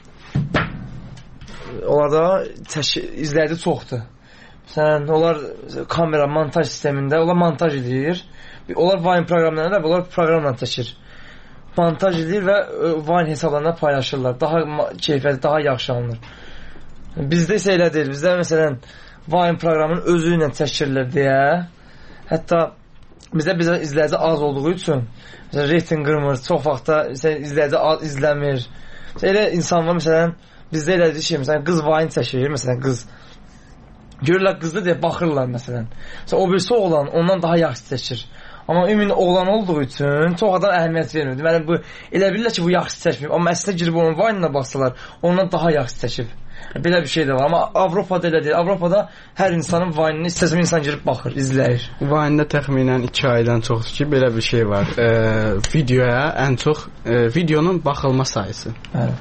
onlarda izləyici çoxdur. Məsələn, onlar kamera, montaj sistemində, onlar montaj edir. Onlar Vine proqramlarında, onlar proqramla çəkir. Montaj edir və Vine hesablarına paylaşırlar. Daha keyfiyyətli, daha yaxşı alınır. Bizdə isə elə deyil. Bizdə məsələn Vine proqramının özü ilə çəkirilir deyə. Hətta bizdə izləyici az olduğu üçün məsələn reyting qırmır, çox vaxtda izləyici az izləmir. Elə insan var məsələn bizdə elədir şey, məsələn qız Vine çəkir, məsələn qız görürlər qızdır deyə baxırlar məsələn. O birisi oğlan ondan daha yaxşı çəkir. Amma ümumi oğlan olduğu üçün çox adam əhəmiyyət vermir. Deməli bu elə bilirlər ki, bu yaxşı çəkmir. Amma əslində girib onun Vine-ına baxsalar, ondan daha yaxşı çəkib. Belə bir şey də var. Amma Avropada elə deyil. Avropada hər insanın Vine-ni istəsə insan girib baxır, izləyir. Vine-də təxminən 2 aydan çoxdur ki, belə bir şey var. Videoya ən çox videonun baxılma sayısı. Bəli.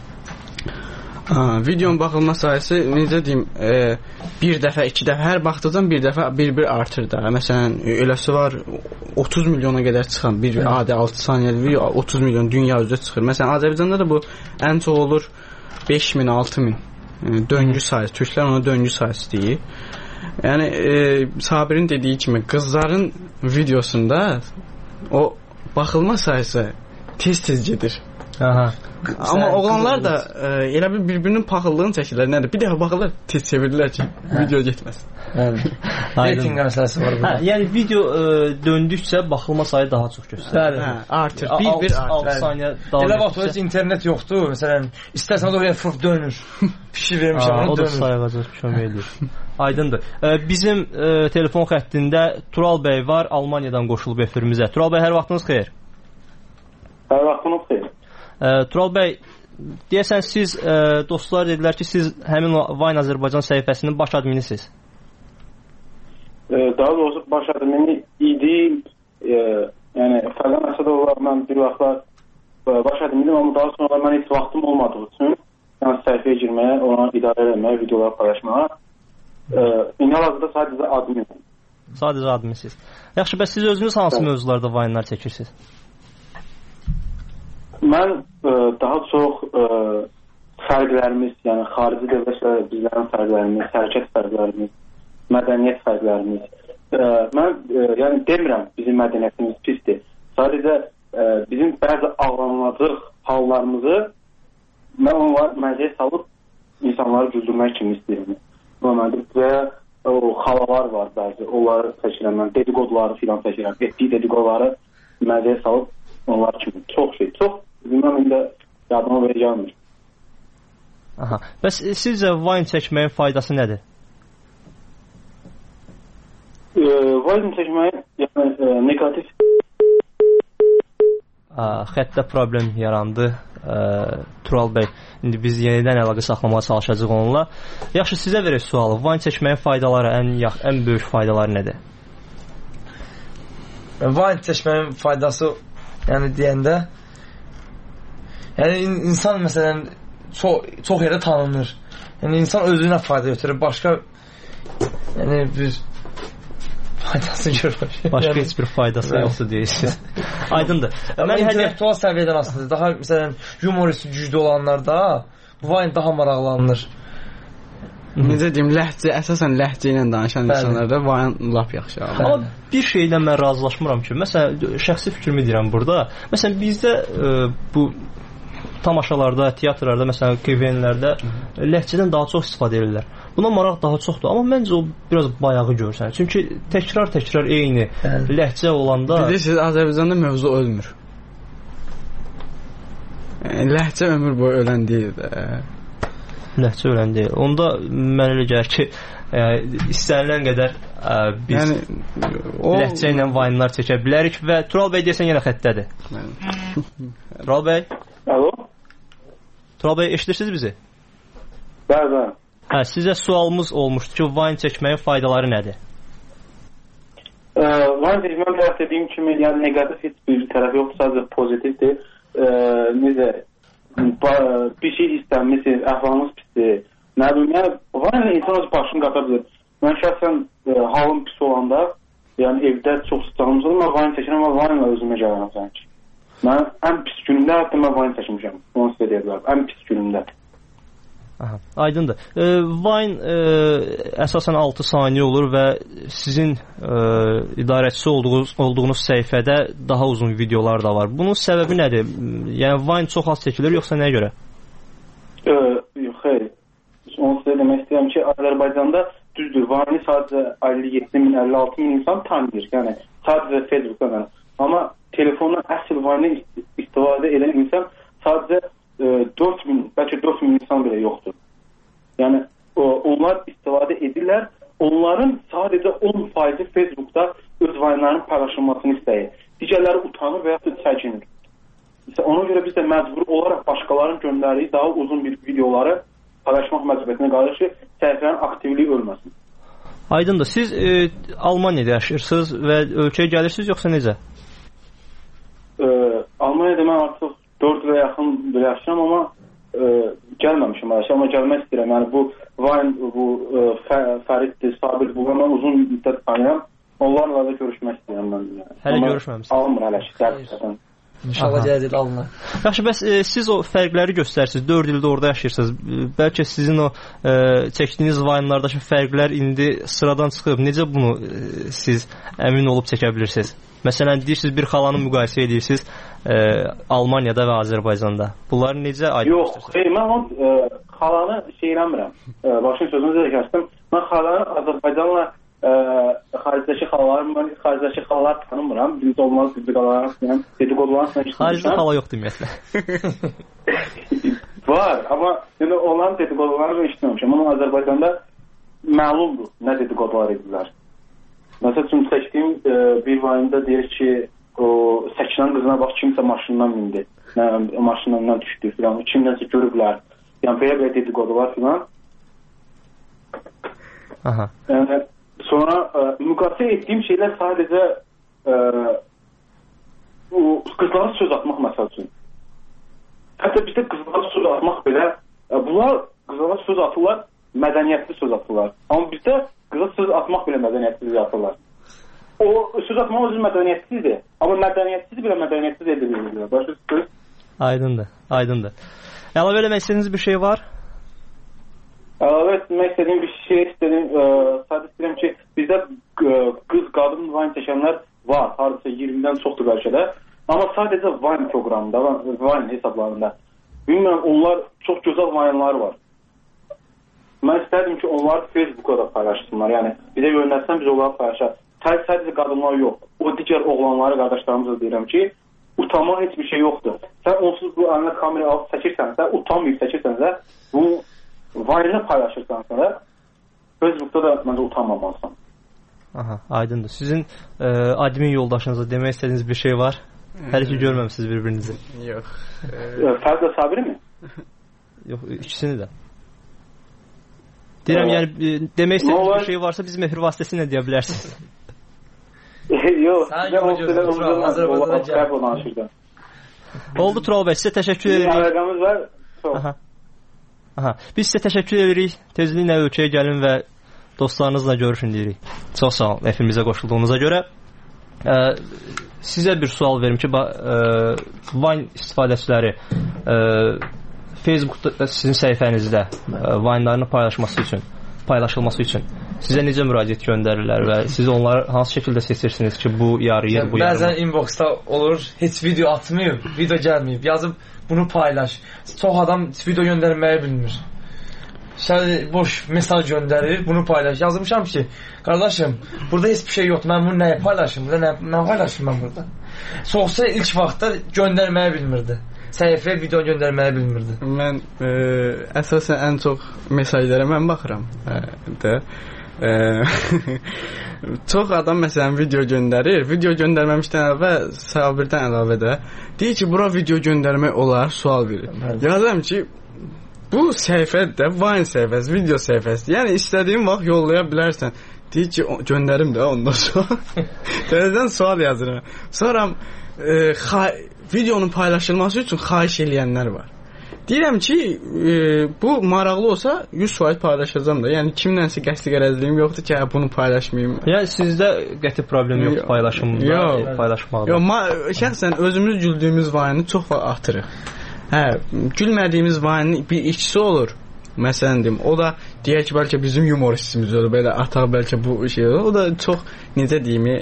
Videonun baxılma sayısı necə deyim, bir dəfə, 2 dəfə, hər baxdıqdan bir dəfə bir artır da. Məsələn, eləsi var 30 milyona qədər çıxan bir adi 6 saniyəli video 30 milyon dünya üzrə çıxır. Məsələn, Azərbaycanda da bu ən çox olur 5000, 6000 döngü sayısı. Türklər ona döngü sayısı deyir. Yəni Sabirin dediyi kimi qızların videosunda o baxılma sayısı tez-tez gedir. Aha. Amma oğlanlar da elə bir-birinin paxıllığını çəkirlər. Nədir? Bir dəfə baxırlar, tez çevirirlər ki, video getməsin. Rating məsələsi var burada. Yəni video döndükcə baxılma sayı daha çox göstərir. Bəli. Artır. Bir 6 saniyə davam elə vaxt heç internet yoxdur. Məsələn, istərsən oraya fırf dönür. Pişi vermişəm, onu dönür. O da sayğacaq kömək edir. Aydındır. Bizim telefon xəttində Tural bəy var, Almaniyadan qoşulub efirimizə. Tural bəy, hər vaxtınız xeyir. Hər vaxtınız xeyir. Tural bəy, deyəsən siz dostlar dedilər ki, siz həmin Vine Azərbaycan səhifəsinin baş adminisiniz. Daha doğrusu baş admini idi. Yəni Fərqan Əsədoğlu'la bir vaxtlar baş adminiydim, amma daha sonra mən heç vaxtım olmadığı üçün yəni səhifəyə girməyə, ona idarə etməyə, videoları paylaşmağa hal-hazırda sadəcə adminim. Sadəcə adminsiniz. Yaxşı, bəs siz özünüz hansı mövzularda Vine'lar çəkirsiniz? Mən daha çox fərqlərimiz, yəni xarici dövlətlərlə bizlərin fərqlərimiz, hərəkət fərqlərimiz, mədəniyyət fərqlərimiz. Mən yəni demirəm bizim mədəniyyətimiz pisdir. Sadəcə bizim bəzi ağlanmadıq hallarımızı mən onları məziyə salıb insanları güldürmək kimi istəyirəm. Və o xalalar var bəzi, onları çəkirəm mən, dedikoduları filan çəkirəm. Etdiyi dedikoduları məziyə salıb onlar kimi çox şey, çox bilməm indi yadıma belə gəlmir. Aha. Bəs sizcə Vine çəkməyin faydası nədir? Vine çəkməyin yəni negativ xəttdə problem yarandı. Tural bəy, indi biz yenidən əlaqə saxlamağa çalışacağıq onunla. Yaxşı, sizə verək sualı. Vine çəkməyin faydaları, ən böyük faydaları nədir? Vine çəkməyin faydası yəni deyəndə yəni insan məsələn çox yerdə tanınır. Yəni insan özünə fayda götürür. Başqa yəni bir faydası görür. Başqa heç bir faydası yoxdur deyirsiniz. Aydındır. Mən intellektual səviyyədən aslında daha məsələn humorist güclü olanlarda Vine daha maraqlanır. Necə deyim, əsasən ləhcə ilə danışan insanlarda Vine lap yaxşı. Amma bir şeylə mən razılaşmıram ki, məsələn, şəxsi fikrimi deyirəm burada. Məsələn, bizdə bu tamaşalarda, teatrlarda, məsələn, KVN-lərdə ləhcədən daha çox istifadə edirlər. Buna maraq daha çoxdur, amma məncə o biraz bayağı görsənir. Çünki təkrar eyni ləhcə olanda... Bilirsiniz, Azərbaycanda mövzu ölmür. Ləhcə ömür boyu ölən deyil də. Ləhcə ölən deyil. Onda mən elə gəlir ki, istənilən qədər biz ləhcə ilə Vine'lar çəkə bilərik və Tural bəy deyəsən yenə xəttədir. Tural bəy? Alo? Tural bəy, eşidirsiniz bizi? Bəli. Sizə sualımız olmuşdu ki, Vine çəkməyin faydaları nədir? Vine çəkməyin biraz dediyim kimi, yəni negativ heç bir tərəfi yoxdur, sadəcə pozitivdir. Necə, bir şey istənmisiniz, əhvalınız pisdir. Nə bilim, yəni Vine insan öz başını qata bilir. Mən şəxsən halım pis olanda, yəni evdə çox sıcağımız olur, mən Vine çəkirəm və Vine-la özümə gəlirəm sanki. Mən ən pis günümdə hətta mən Vine çəkmişəm. Onu sizə deyə bilərəm, ən pis günümdə. Aha, aydındır. Vine əsasən 6 saniyə olur və sizin idarəçisi olduğunuz səhifədə daha uzun videolar da var. Bunun səbəbi nədir? Yəni Vine çox az çəkilir yoxsa nəyə görə? Yox, xeyr. Onu sizə demək istəyirəm ki, Azərbaycanda düzdür, Vine-i sadəcə 57 min, 56 min insan tanıyır. Yəni sadəcə Facebookdan. Amma telefondan əsl Vine-i istifadə edən insan sadəcə 4 min, bəlkə 4 min insan belə yoxdur. Yəni onlar istifadə edirlər. Onların sadəcə 10% Facebookda öz Vine-lərinin paylaşılmasını istəyir. Digərləri utanır və ya da çəkinir. Ona görə biz də məcbur olaraq başqalarının göndərdiyi daha uzun bir videoları paylaşmaq məcburiyyətinə qalır ki, səhifənin aktivliyi ölməsin. Aydındır. Siz Almaniyada yaşayırsınız və ölkəyə gəlirsiniz yoxsa necə? Almaniyada mən artıq 4 ilə yaxın yaşayıram, amma gəlməmişim arası, amma gəlmək istəyirəm. Yəni bu Vine, bu Fəriddir, Sabir, bu mən uzun müddət tanıyam. Onlarla da görüşmək istəyirəm mən. Hələ görüşməmişsiniz? Alınmır hələ ki, dəqiqətən. İnşallah gələcək alınır. Yaxşı, bəs siz o fərqləri göstərsiniz. 4 ildə orada yaşayırsınız. Bəlkə sizin o çəkdiyiniz Vine-lardakı fərqlər indi sıradan çıxıb. Necə bunu siz əmin olub çəkə bilirsiniz? Məsələn, deyirsiniz bir xalanı müqayisə edirsiniz Almaniyada və Azərbaycanda. Bunları necə aydınlaşdırırsınız? Yox, mən o xalanı eləmirəm. Başın sözünüzü də kəsdim. Mən xalanı Azərbaycanla xaricdəki xalalar tanımıram. Bizdə olmaz dedikoduların xaricdə xala yoxdur ümumiyyətlə. Var, amma onların dedikodularını işləməmişəm. Amma Azərbaycanda məlumdur nə dedikodular edirlər. Məsəl üçün çəkdiyim bir Vine-da deyir ki, o Səkinən qızına bax, kimsə maşından mindi, maşından düşdü filan, kimdənsə görüblər. Yəni belə dedikodular filan. Yəni sonra müqayisə etdiyim şeylər sadəcə qızlara söz atmaq məsəl üçün. Hətta bizdə qızlara söz atmaq belə, bunlar qızlara söz atırlar, mədəniyyətli söz atırlar. Amma bizdə qıza söz atmaq belə mədəniyyətli söz atırlar. O söz atmaq özü mədəniyyətsizdir. Amma mədəniyyətsiz belə mədəniyyətsiz edilir. Başa düşdünüz? Aydındır, aydındır. Əlavə eləmək istədiyiniz bir şey var? Əlavə etmək istədiyim bir şey sadəcə istəyirəm ki, bizdə qız, qadın Vine çəkənlər var. Hardasa 20-dən çoxdur bəlkə də. Amma sadəcə Vine proqramında, Vine hesablarında. Bilmirəm, onlar çox gözəl Vine-lar var. Mən istərdim ki, onları Facebook'a da paylaşsınlar. Yəni, bizə yönəlsən biz onları paylaşaq. Sadəcə qadınlar yox. O digər oğlanları, qardaşlarımıza deyirəm ki, utanma heç bir şey yoxdur. Sən onsuz bu əlinə kamera alıb çəkirsənsə, utanmayıb çəkirsənsə, bu Vine-lə paylaşırsansə da, Facebook'da da məncə utanmamalısan. Aha, aydındır. Sizin admin yoldaşınıza demək istədiyiniz bir şey var? Hələ ki görməmişsiniz bir-birinizi. Yox. Fərqlə Sabiri mi? Yox, ikisini də. Deyirəm, yəni demək istədiyiniz bir şey varsa bizim efir vasitəsilə deyə bilərsiniz. Yox, oldu Tural bəy, sizə təşəkkür edirik. Əlaqəmiz var. Aha. Biz sizə təşəkkür edirik. Tezliklə ölkəyə gəlin və dostlarınızla görüşün deyirik. Çox sağ olun efimizə qoşulduğunuza görə. Sizə bir sual verim ki, Vine istifadəçiləri Facebookda sizin səhifənizdə Vine-larını paylaşılması üçün sizə necə müraciət göndərirlər və siz onları hansı şəkildə seçirsiniz ki, bu yarıyır, bu yarımır? Bəzən inboxda olur, heç video atmayıb, video gəlməyib, yazıb bunu paylaş. Çox adam video göndərməyi bilmir. Boş mesaj göndərir, bunu paylaş. Yazmışam ki, qardaşım, burada heç bir şey yoxdur, mən bunu nəyə paylaşım? Nə paylaşım mən burada? Çoxsa ilk vaxtda göndərməyi bilmirdi. Səhifəyə video göndərməyi bilmirdi. Mən əsasən ən çox mesajlara mən baxıram. Çox adam məsələn video göndərir. Video göndərməmişdən əvvəl Sabirdən əlavə də deyir ki, bura video göndərmək olar, sual verir. Yazıram ki, bu səhifədə Vine səhifəsi, video səhifəsi. Yəni istədiyin vaxt yollaya bilərsən. Deyir ki, göndərim də ondan sonra. Təzədən sual yazıram. Sonra videonun paylaşılması üçün xahiş eləyənlər var. Deyirəm ki, bu maraqlı olsa 100% paylaşacağam da. Yəni kimlənsə qəsdi qərəzliyim yoxdur ki, bunu paylaşmayım. Yəni sizdə qəti problem yoxdur paylaşımda, paylaşmaqda. Yox, şəxsən özümüz güldüyümüz vayını çox vaxt atırıq. Hə, gülmədiyimiz vayının bir ikisi olur. Məsələn deyim, o da deyək ki, bəlkə bizim humoristimiz olur, belə ataq bəlkə bu şey olur. O da çox, necə deyimi,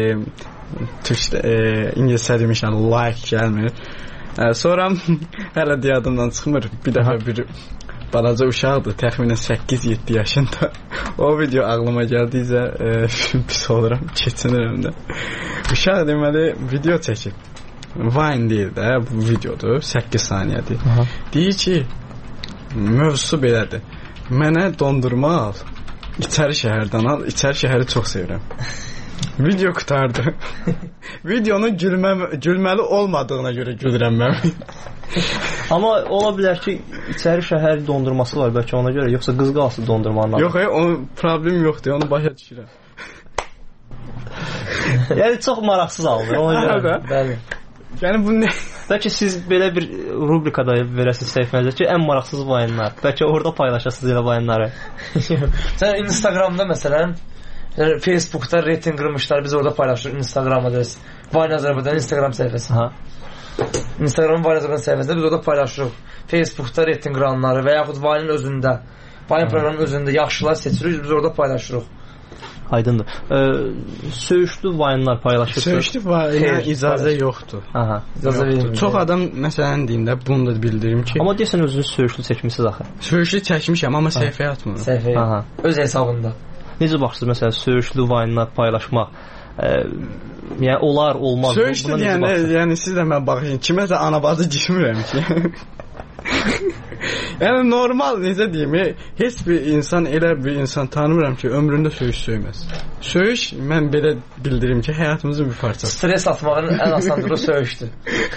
İngilizcə demişəm, like gəlmir. Sonra hələ deyadımdan çıxmır. Bir dəfə bir balaca uşaqdır, təxminən 8-7 yaşında. O video ağlıma gəldiysə pis oluram, keçinirəm də. Uşaq deməli video çəkib. Vine deyir də, bu videodur, 8 saniyədir. Deyir ki, mövzusu belədir. Mənə dondurma al, İçəri şəhərdən al, İçəri şəhəri çox sevirəm. Video qutardı. Videonun gülməli olmadığına görə gülürəm mən. Amma ola bilər ki, İçəri şəhər dondurması var bəlkə ona görə, yoxsa qız qalsı dondurmanın. Yox, onun problem yoxdur, onu başa düşürəm. Yəni çox maraqsız aldı ona görə. Bəli. Yəni bu nə? Bəlkə siz belə bir rubrikada verəsiniz səhifənizə ki, ən maraqsız vayınlar. Bəlkə orada paylaşasınız elə vayınları. Sən Instagramda məsələn, Facebookda reyting qırmışlar, biz orada paylaşırıq Instagram adresi. Vayne Azərbaycan Instagram səhifəsi. Instagram Vayne Azərbaycan səhifəsində biz orada paylaşırıq. Facebookda reyting qıranları və yaxud Vayne'ın özündə, Vayne proqramının özündə yaxşılar seçirik, biz orada paylaşırıq. Aydındır. Söyüşlü vayınlar paylaşırsınız. Söyüşlü vayına icazə yoxdur. Aha. İcazə verilmir. Çox adam məsələn deyim də, bunu da bildirim ki. Amma deyəsən özünüz söyüşlü çəkmisiniz axı. Söyüşlü çəkmişəm, amma səhifəyə atmıram. Səhifəyə. Öz hesabında. Necə baxırsınız məsələn söyüşlü vayınlar paylaşmaq? Yəni olar, olmaz. Söyüşlü yəni siz də mən baxın, kiməsə anabazı girmirəm ki. Yəni normal necə deyim, heç bir insan elə bir insan tanımıram ki, ömründə söyüş söyməz. Söyüş mən belə bildirim ki, həyatımızın bir parçası. Stres atmağın ən asandığı söyüşdür.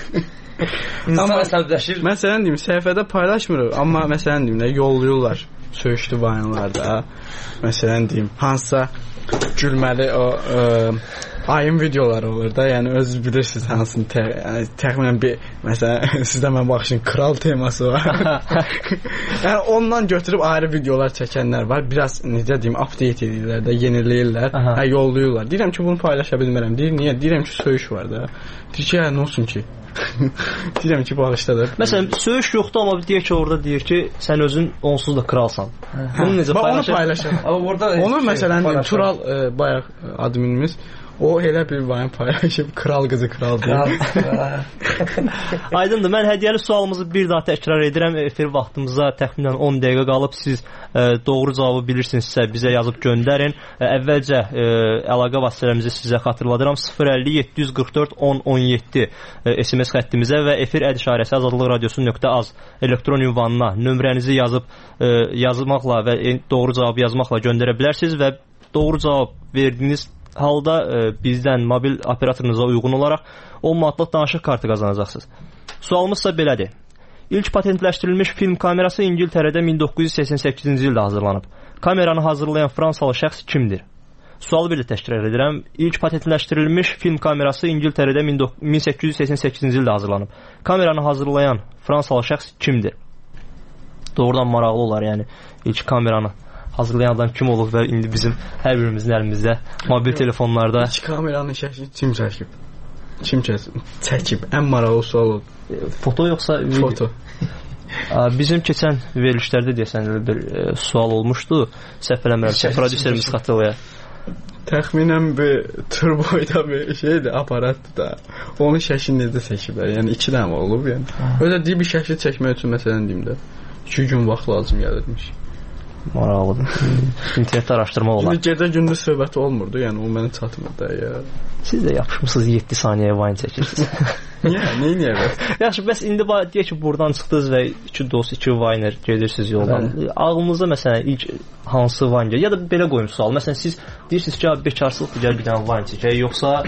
İnsan əsəbləşir. Məsələn deyim, səhifədə paylaşmırıq, amma məsələn deyim, yollayırlar söyüşlü vayınlarda. Məsələn deyim, hansısa gülməli o ayın videoları olur da, yəni özünüz bilirsiniz hansını təxminən bir, məsələn sizdə mən baxışın kral teması var. Yəni ondan götürüb ayrı videolar çəkənlər var, biraz necə deyim, update edirlər də, yeniləyirlər, yollayırlar. Deyirəm ki, bunu paylaşa bilmərəm. Niyə? Deyirəm ki, söyüş var da. Deyir ki, nə olsun ki? Deyirəm ki, bağışdadır. Məsələn, söyüş yoxdur, amma deyir ki, orada deyir ki, sən özün onsuz da kralsan. Bunu necə paylaşır? Onu məsələn deyim, Tural bayaq adminimiz, o elə bir vayın paylaşıb, kral qızı kral deyir. Aydındır, mən hədiyyəli sualımızı bir daha təkrar edirəm. Efir vaxtımıza təxminən 10 dəqiqə qalıb. Siz doğru cavabı bilirsinizsə bizə yazıb göndərin. Əvvəlcə əlaqə vasitələrimizi sizə xatırladıram. 050-744-10-17 SMS xəttimizə və efir ədişarəsi azadlıqradiosu.az elektron ünvanına nömrənizi yazmaqla və doğru cavabı yazmaqla göndərə bilərsiniz və doğru cavab verdiyiniz halda bizdən mobil operatorunuza uyğun olaraq 10 manatlıq danışıq kartı qazanacaqsınız. Sualımızsa belədir. İlk patentləşdirilmiş film kamerası İngiltərədə 1988-ci ildə hazırlanıb. Kameranı hazırlayan Fransalı şəxs kimdir? Sualı bir də təkrar edirəm. İlk patentləşdirilmiş film kamerası İngiltərədə 1888-ci ildə hazırlanıb. Kameranı hazırlayan Fransalı şəxs kimdir? Doğrudan maraqlı olar, yəni ilk kameranı hazırlayan adam kim olub və indi bizim hər birimizin əlimizdə mobil telefonlarda. İlk kameranın şəkli kim çəkib? Kim çəkib? Ən maraqlı sual oldu. Foto yoxsa video? Foto. Bizim keçən verilişlərdə deyəsən bir sual olmuşdu. Səhv eləmirəm, prodüserimiz xatırlayır. Təxminən bir turboyda bir şeydir, aparatdır da. Onun şəklini necə çəkiblər? Yəni 2 dənə olub yəni. Öyle deyib bir şəkli çəkmək üçün məsələn deyim də 2 gün vaxt lazım gəlirmiş. Maraqlıdır. İnternetdə araşdırma olar. Şimdi gecə gündüz söhbəti olmurdu, yəni o mənə çatmırdı ya. Siz də yapışmısınız 7 saniyəyə vayın çəkirsiniz. Niyə? Yaxşı, bəs indi deyək ki, buradan çıxdınız və 2 dost, 2 vayner gedirsiniz yoldan. Ağlınızda məsələn ilk hansı vayn gəlir? Ya da belə qoyum sual. Məsələn siz deyirsiniz ki, bekarsılıqdır, gəl bir dənə vayn çəkək, yoxsa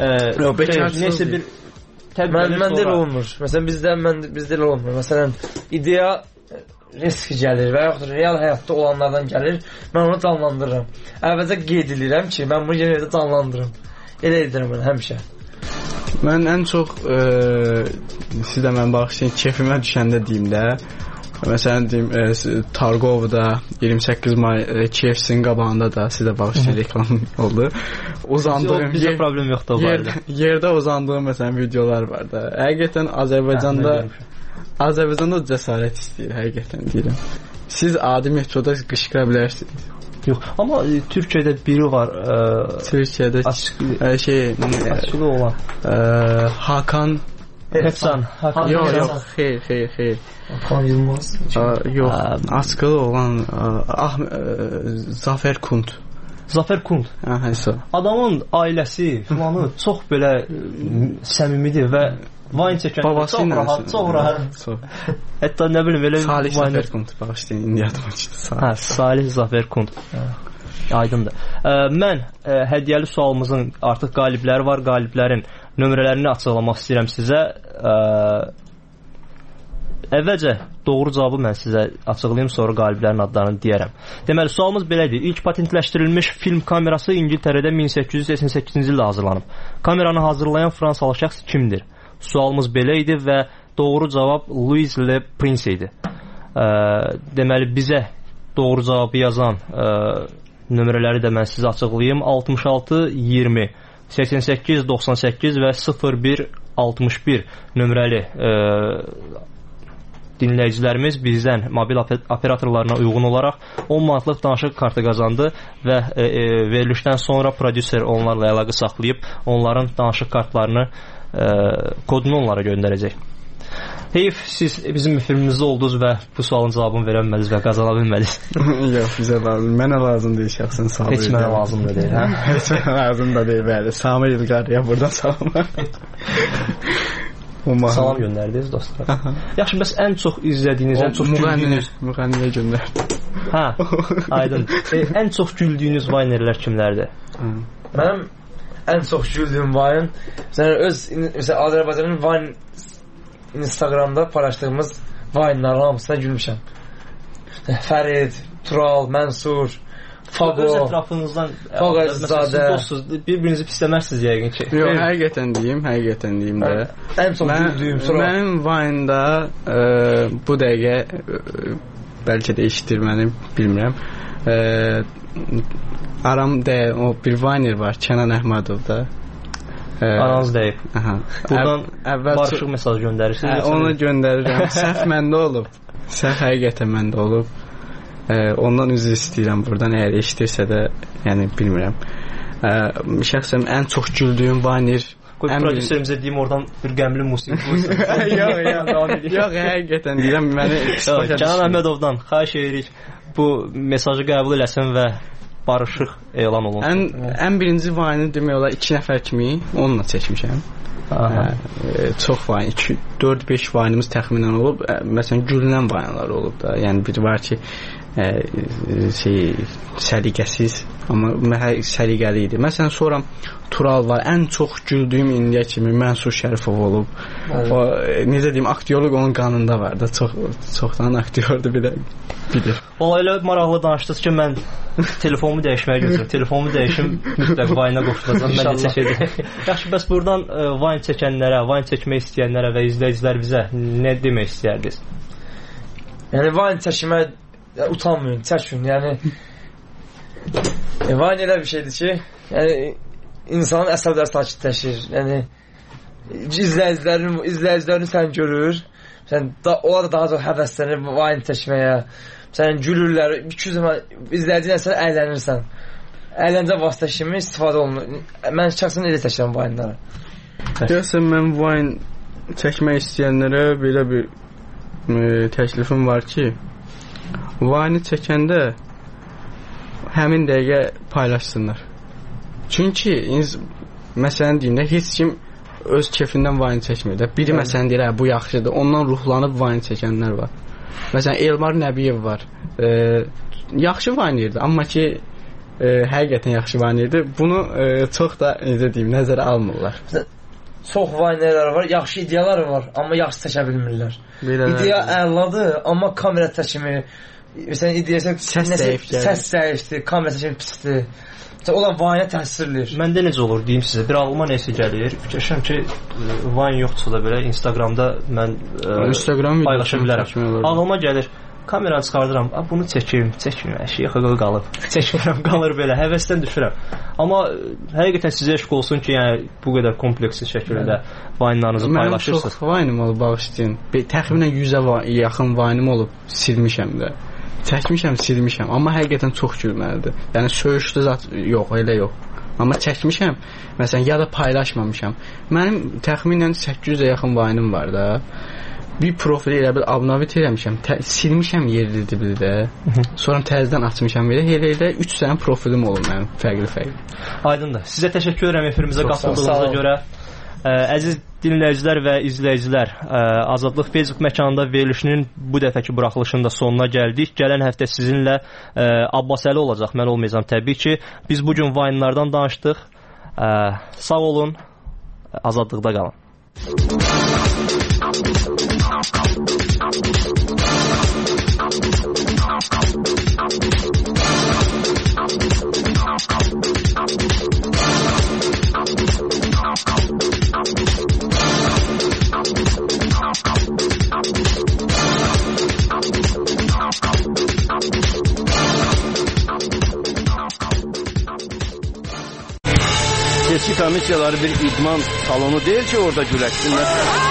nəsə bir Məndə elə olmur. Məsələn bizdə elə olmur. Məsələn ideya risk gəlir və yaxud real həyatda olanlardan gəlir, mən onu canlandırıram. Əvvəlcə qeyd edirəm ki, mən bunu yenə də canlandırım. Elə edirəm mən həmişə. Mən ən çox sizə mən bağışlayın, keyfimə düşəndə deyim də. Məsələn deyim, Targovda 28 may KFC-nin qabağında da sizə bağışlayın reklam oldu. Uzandığım bizə problem yoxdur o barədə. Yerdə uzandığım məsələn videolar var da. Həqiqətən Azərbaycanda cəsarət istəyir, həqiqətən deyirəm. Siz adi metroda qışqıra bilərsiniz. Yox, amma Türkiyədə biri var. Türkiyədə açılı olan. Hakan Hepsan. Yox, xeyr. Hakan Yılmaz. Yox, açılı olan Zafer Kunt. Zafer Kunt. Adamın ailəsi filanı çox belə səmimidir və Vine çəkən çox rahat. Hətta nə bilim elə Salih Zafer Kunt bağışlayın, indi yadıma çıxdı. Salih Zafer Kunt. Aydındır. Mən hədiyyəli sualımızın artıq qalibləri var. Qaliblərin nömrələrini açıqlamaq istəyirəm sizə. Əvvəlcə doğru cavabı mən sizə açıqlayım, sonra qaliblərin adlarını deyərəm. Deməli, sualımız belədir. İlk patentləşdirilmiş film kamerası İngiltərədə 1888-ci ildə hazırlanıb. Kameranı hazırlayan fransalı şəxs kimdir? Sualımız belə idi və doğru cavab Louis Le Prince idi. Deməli, bizə doğru cavabı yazan nömrələri də mən sizə açıqlayayım. 66 20 88 98 və 01 61 nömrəli dinləyicilərimiz bizdən mobil operatorlarına uyğun olaraq 10 manatlıq danışıq kartı qazandı və verilişdən sonra prodüser onlarla əlaqə saxlayıb onların danışıq kartlarını kodunu onlara göndərəcək. Heyf, siz bizim filmimizdə oldunuz və bu sualın cavabını verə bilmədiniz və qazana bilmədiniz. Yox, bizə lazım. Mənə lazım deyil şəxsən. Heç mənə lazım da deyil, hə? Heç mənə lazım da deyil, bəli. Samir İlqarıya buradan salamlar. Salam göndərdiniz dostlar. Yaxşı, bəs ən çox izlədiyiniz, ən çox güldüyünüz... Müğənniyə göndərdim. Hə, aydın. Ən çox güldüyünüz Vaynerlər kimlərdir? Mənim ən çox güldüyüm Vayne, məsələn, Azərbaycanın Vayne Instagramda paylaşdığımız Vayne'ların hamısına gülmüşəm. Fərid, Tural, Mənsur, Fago, öz ətrafınızdan dostsuz, bir-birinizi pisləmərsiniz yəqin ki. Yox, həqiqətən deyim də. Ən çox güldüyüm Tural. Mənim Vayne'da bu dəqiqə bəlkə də eşitir məni, bilmirəm. Aramda o bir Vayner var, Kənan Əhmədov da. Aranız deyib. Buradan barışıq mesaj göndərirsiniz. Onu göndərirəm. Səhv məndə olub. Səhv həqiqətən məndə olub. Ondan üzr istəyirəm buradan, əgər eşidirsə də, yəni bilmirəm. Şəxsən ən çox güldüyüm Vayner. Qoy prodüserimizə deyim, oradan bir qəmli musiqi qoysun. Yox, həqiqətən deyirəm, məni Kənan Əhmədovdan xahiş edirik bu mesajı qəbul eləsin və barışıq elan olunsun. Ən birinci Vayne'ı demək olar 2 nəfər kimi onunla çəkmişəm. Çox Vayne, 4-5 Vayne'ımız təxminən olub. Məsələn, gülünən Vayne'lar olub da. Yəni bir var ki, səliqəsiz, amma səliqəli idi. Məsələn, sonra Tural var. Ən çox güldüyüm indiyə kimi Mənsur Şərifov olub. O, necə deyim, aktyorluq onun qanında var da. Çoxdan aktyordur, bilir. Valla elə maraqlı danışdınız ki, mən telefonumu dəyişməyə gözləyirəm. Telefonumu dəyişim, mütləq Vayne'a qoşulacam. Mən də çəkəcəm. Yaxşı, bəs buradan Vayne çəkənlərə, Vayne çəkmək istəyənlərə və izləyicilər bizə nə demək istəyərdiniz? Yəni, Vayne çəkmək utanmayın, çəkin. Yəni, Vayne elə bir şeydir ki, yəni, insanın əsəbləri sakitləşir. Yəni, izləyicilərini sən görür. Onlar da daha çox həvəslənir Vayne çəkməyə. Sən gülürlər, 200 zaman izləyicilərsən, əylənirsən. Əyləncə vasitə kimi istifadə olunur. Mən şəxsən elə çəkirəm Vayne'ları. Deyəsən, mən Vayne çəkmək istəyənlərə belə bir təklifim var ki, Vayne çəkəndə həmin dəqiqə paylaşsınlar. Çünki məsələn deyim də, heç kim öz kefindən Vayne çəkmir də. Biri məsələn deyir, bu yaxşıdır, ondan ruhlanıb Vayne çəkənlər var. Məsələn, Elmar Nəbiyev var. Yaxşı Vayne'dir, amma ki həqiqətən yaxşı Vayne'dir. Bunu çox da necə deyim, nəzərə almırlar. Çox Vayne'lər var, yaxşı ideyalar var, amma yaxşı çəkə bilmirlər. İdeya əladır, amma kamera çəkimi, məsələn, ideya səs zəifdir, kamera çəkimi pisdir. Olan Vine-ə təsirləyir. Məndə necə olur deyim sizə. Bir ağlıma nəsə gəlir. Fikirləşirəm ki, Vine yoxdursa da belə Instagramda mən paylaşa bilərəm. Ağlıma gəlir. Kameranı çıxardıram. Bunu çəkim. Əşiyə xəqəl qalıb. Çəkmirəm, qalır belə. Həvəsdən düşürəm. Amma həqiqətən sizə eşq olsun ki, yəni bu qədər kompleksli şəkildə Vine-larınızı paylaşırsınız. Mənim çox Vine-im olub, bağışlayın. Təxminən 100-ə yaxın Vine-im olub, silmişəm də. Çəkmişəm, silmişəm. Amma həqiqətən çox gülməlidir. Yəni söyüşlü zat yox, elə yox. Amma çəkmişəm, məsələn, ya da paylaşmamışam. Mənim təxminən 800-ə yaxın Vine-im var da. Bir profili elə bil abunavit eləmişəm. Silmişəm yerli-dibli də. Sonra təzədən açmışam elə 3 dənə profilim olub mənim, fərqli. Aydındır. Sizə təşəkkür edirəm efirimizə qatıldığınıza görə. Əziz dinləyicilər və izləyicilər, Azadlıq Facebook məkanında verilişinin bu dəfəki buraxılışının da sonuna gəldik. Gələn həftə sizinlə Abbasəli olacaq, mən olmayacağam təbii ki. Biz bugün Vine-lardan danışdıq. Sağ olun, azadlıqda qalın. Seçki komissiyaları bir idman salonu deyil ki orada güləşsinlər.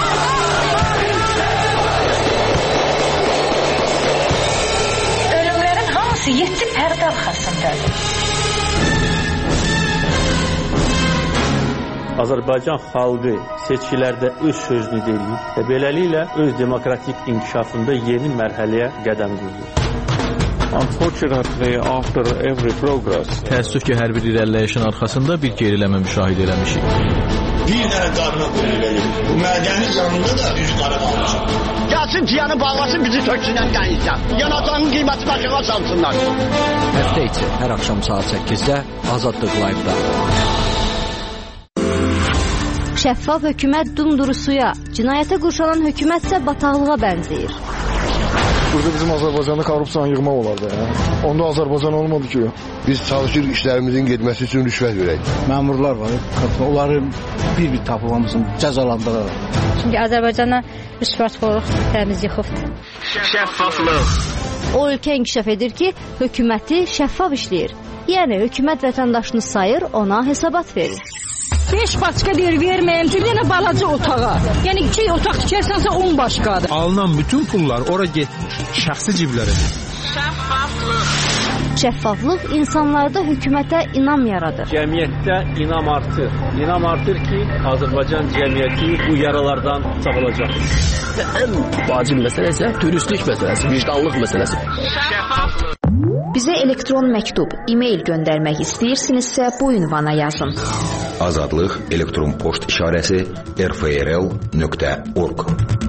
Ölümlərin hamısı 7 pərdə arxasındadır. Azərbaycan xalqı seçkilərdə öz sözünü deyir və beləliklə öz demokratik inkişafında yeni mərhələyə qədəm qoyur. Unfortunately, after every progress, təəssüf ki, hər bir irəliləyişin arxasında bir geriləmə müşahidə eləmişik. Bir dənə qarına qoyulur. Bu mədəni canında da üz qara qalmışıq. Gəlsin ciyanı bağlasın, bizi töksünən dənizdən. Yanacağın qiyməti başına salsınlar. Həftə içi hər axşam saat 8-də Azadlıq Live-da. Şəffaf hökumət dumdurusuya, cinayətə qurşanan hökumətsə bataqlığa bənzəyir. Burada bizim Azərbaycanda korrupsiyanı yığmaq olardı. Onda Azərbaycan olmadı ki. Biz çalışırıq işlərimizin getməsi üçün rüşvət verək. Məmurlar var, onları bir tapılmasın, cəzalandırırlar. Çünki Azərbaycana rüşvətxorluq təmiz yıxıbdır. Şəffaflıq. O ölkə inkişaf edir ki, hökuməti şəffaf işləyir. Yəni hökumət vətəndaşını sayır, ona hesabat verir. 5 başqa deyir verməyim ki, yenə balaca otağa. Yəni 2 otaq tikərsənsə 10 başqadır. Alınan bütün pullar ora getmir, şəxsi ciblərə. Şəffaflıq insanlarda hökumətə inam yaradır. Cəmiyyətdə inam artır. İnam artır ki, Azərbaycan cəmiyyəti bu yaralardan sağalacaq. Ən vacib məsələ isə dürüstlük məsələsi, vicdanlıq məsələsi. Bizə elektron məktub, e-mail göndərmək istəyirsinizsə bu ünvana yazın. Azadlıq elektron poçt işarəsi rfrl.org.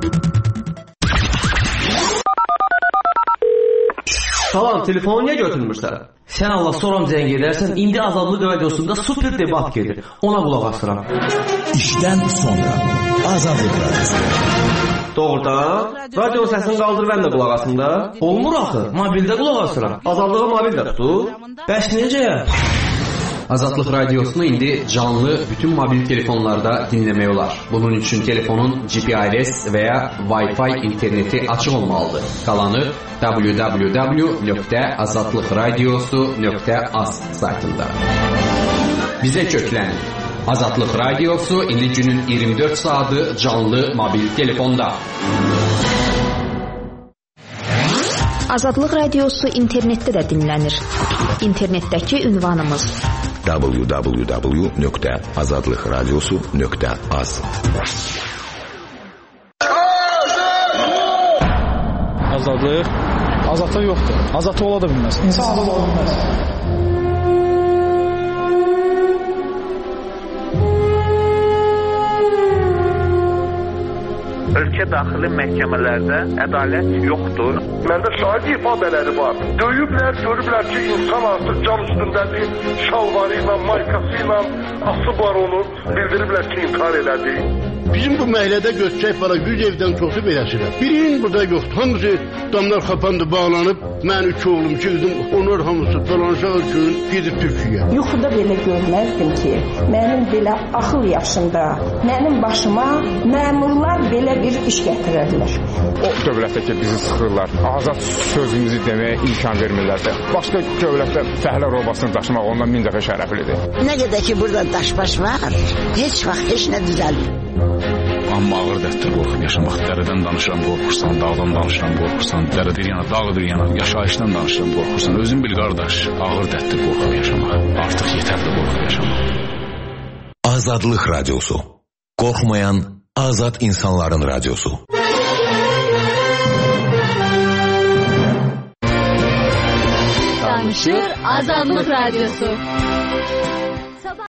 Salam, telefonu niyə götürmürsən? Sən Allah soram zəng edərsən, indi Azadlıq radiosunda super debat gedir. Ona qulaq asıram. İşdən sonra Azadlıq radiosu. Doğrudan, radio səsini qaldır, mən də qulaq asım da. Olmur axı, mobildə qulaq asıram. Azadlığı mobildə tutur. Bəs necə? Azadlıq radiosunu indi canlı bütün mobil telefonlarda dinləmək olar. Bunun üçün telefonun GPRS və ya Wi-Fi interneti açıq olmalıdır. Qalanı www.azadlıqradiosu.az saytında. Bizə köklənin. Azadlıq radiosu indi günün 24 saatı canlı mobil telefonda. Azadlıq radiosu internetdə də dinlənir. İnternetdəki ünvanımız www.azadlıqradiosu.az. Azadlıq? Azadlıq yoxdur. Azadlıq ola da bilməz. İnsan azad ola bilməz. Ölkə daxili məhkəmələrdə ədalət yoxdur. Məndə şahid ifadələri var. Döyüblər, görüblər ki, insan artıq cam üstündədir, şalvarı ilə, maykası ilə asıb var onu. Bildiriblər ki, intihar elədi. Bizim bu məhəllədə göçək falan 100 evdən çoxu beləsidir. Birinin burada yoxdur. Hamısı damlar kapandı, bağlanıb. Mən 3 oğlum, 2 qızım, onlar hamısı falanşaq üçün gedib Türkiyəyə. Yuxuda belə görməzdim ki, mənim belə axıl yaşında, mənim başıma məmurlar belə bir iş gətirərlər. O dövlətdə ki, bizi sıxırlar, azad sözümüzü deməyə imkan vermirlər də. Başqa dövlətdə fəhlə robasını daşımaq ondan 1000 dəfə şərəflidir. Nə qədər ki, burada daşbaş var, heç vaxt heç nə düzəlmir. Amma ağır dərddə qorxub yaşamaq. Dərədən danışıram, qorxursan, dağdan danışıram, qorxursan, dərədir yana, dağdır yana, yaşayışdan danışıram, qorxursan. Özün bil, qardaş, ağır dərddə qorxub yaşamaq. Artıq yetərli qorxub yaşamaq. Azadlıq Radyosu. Qorxmayan azad insanların radyosu. Danışır Azadlıq Radyosu.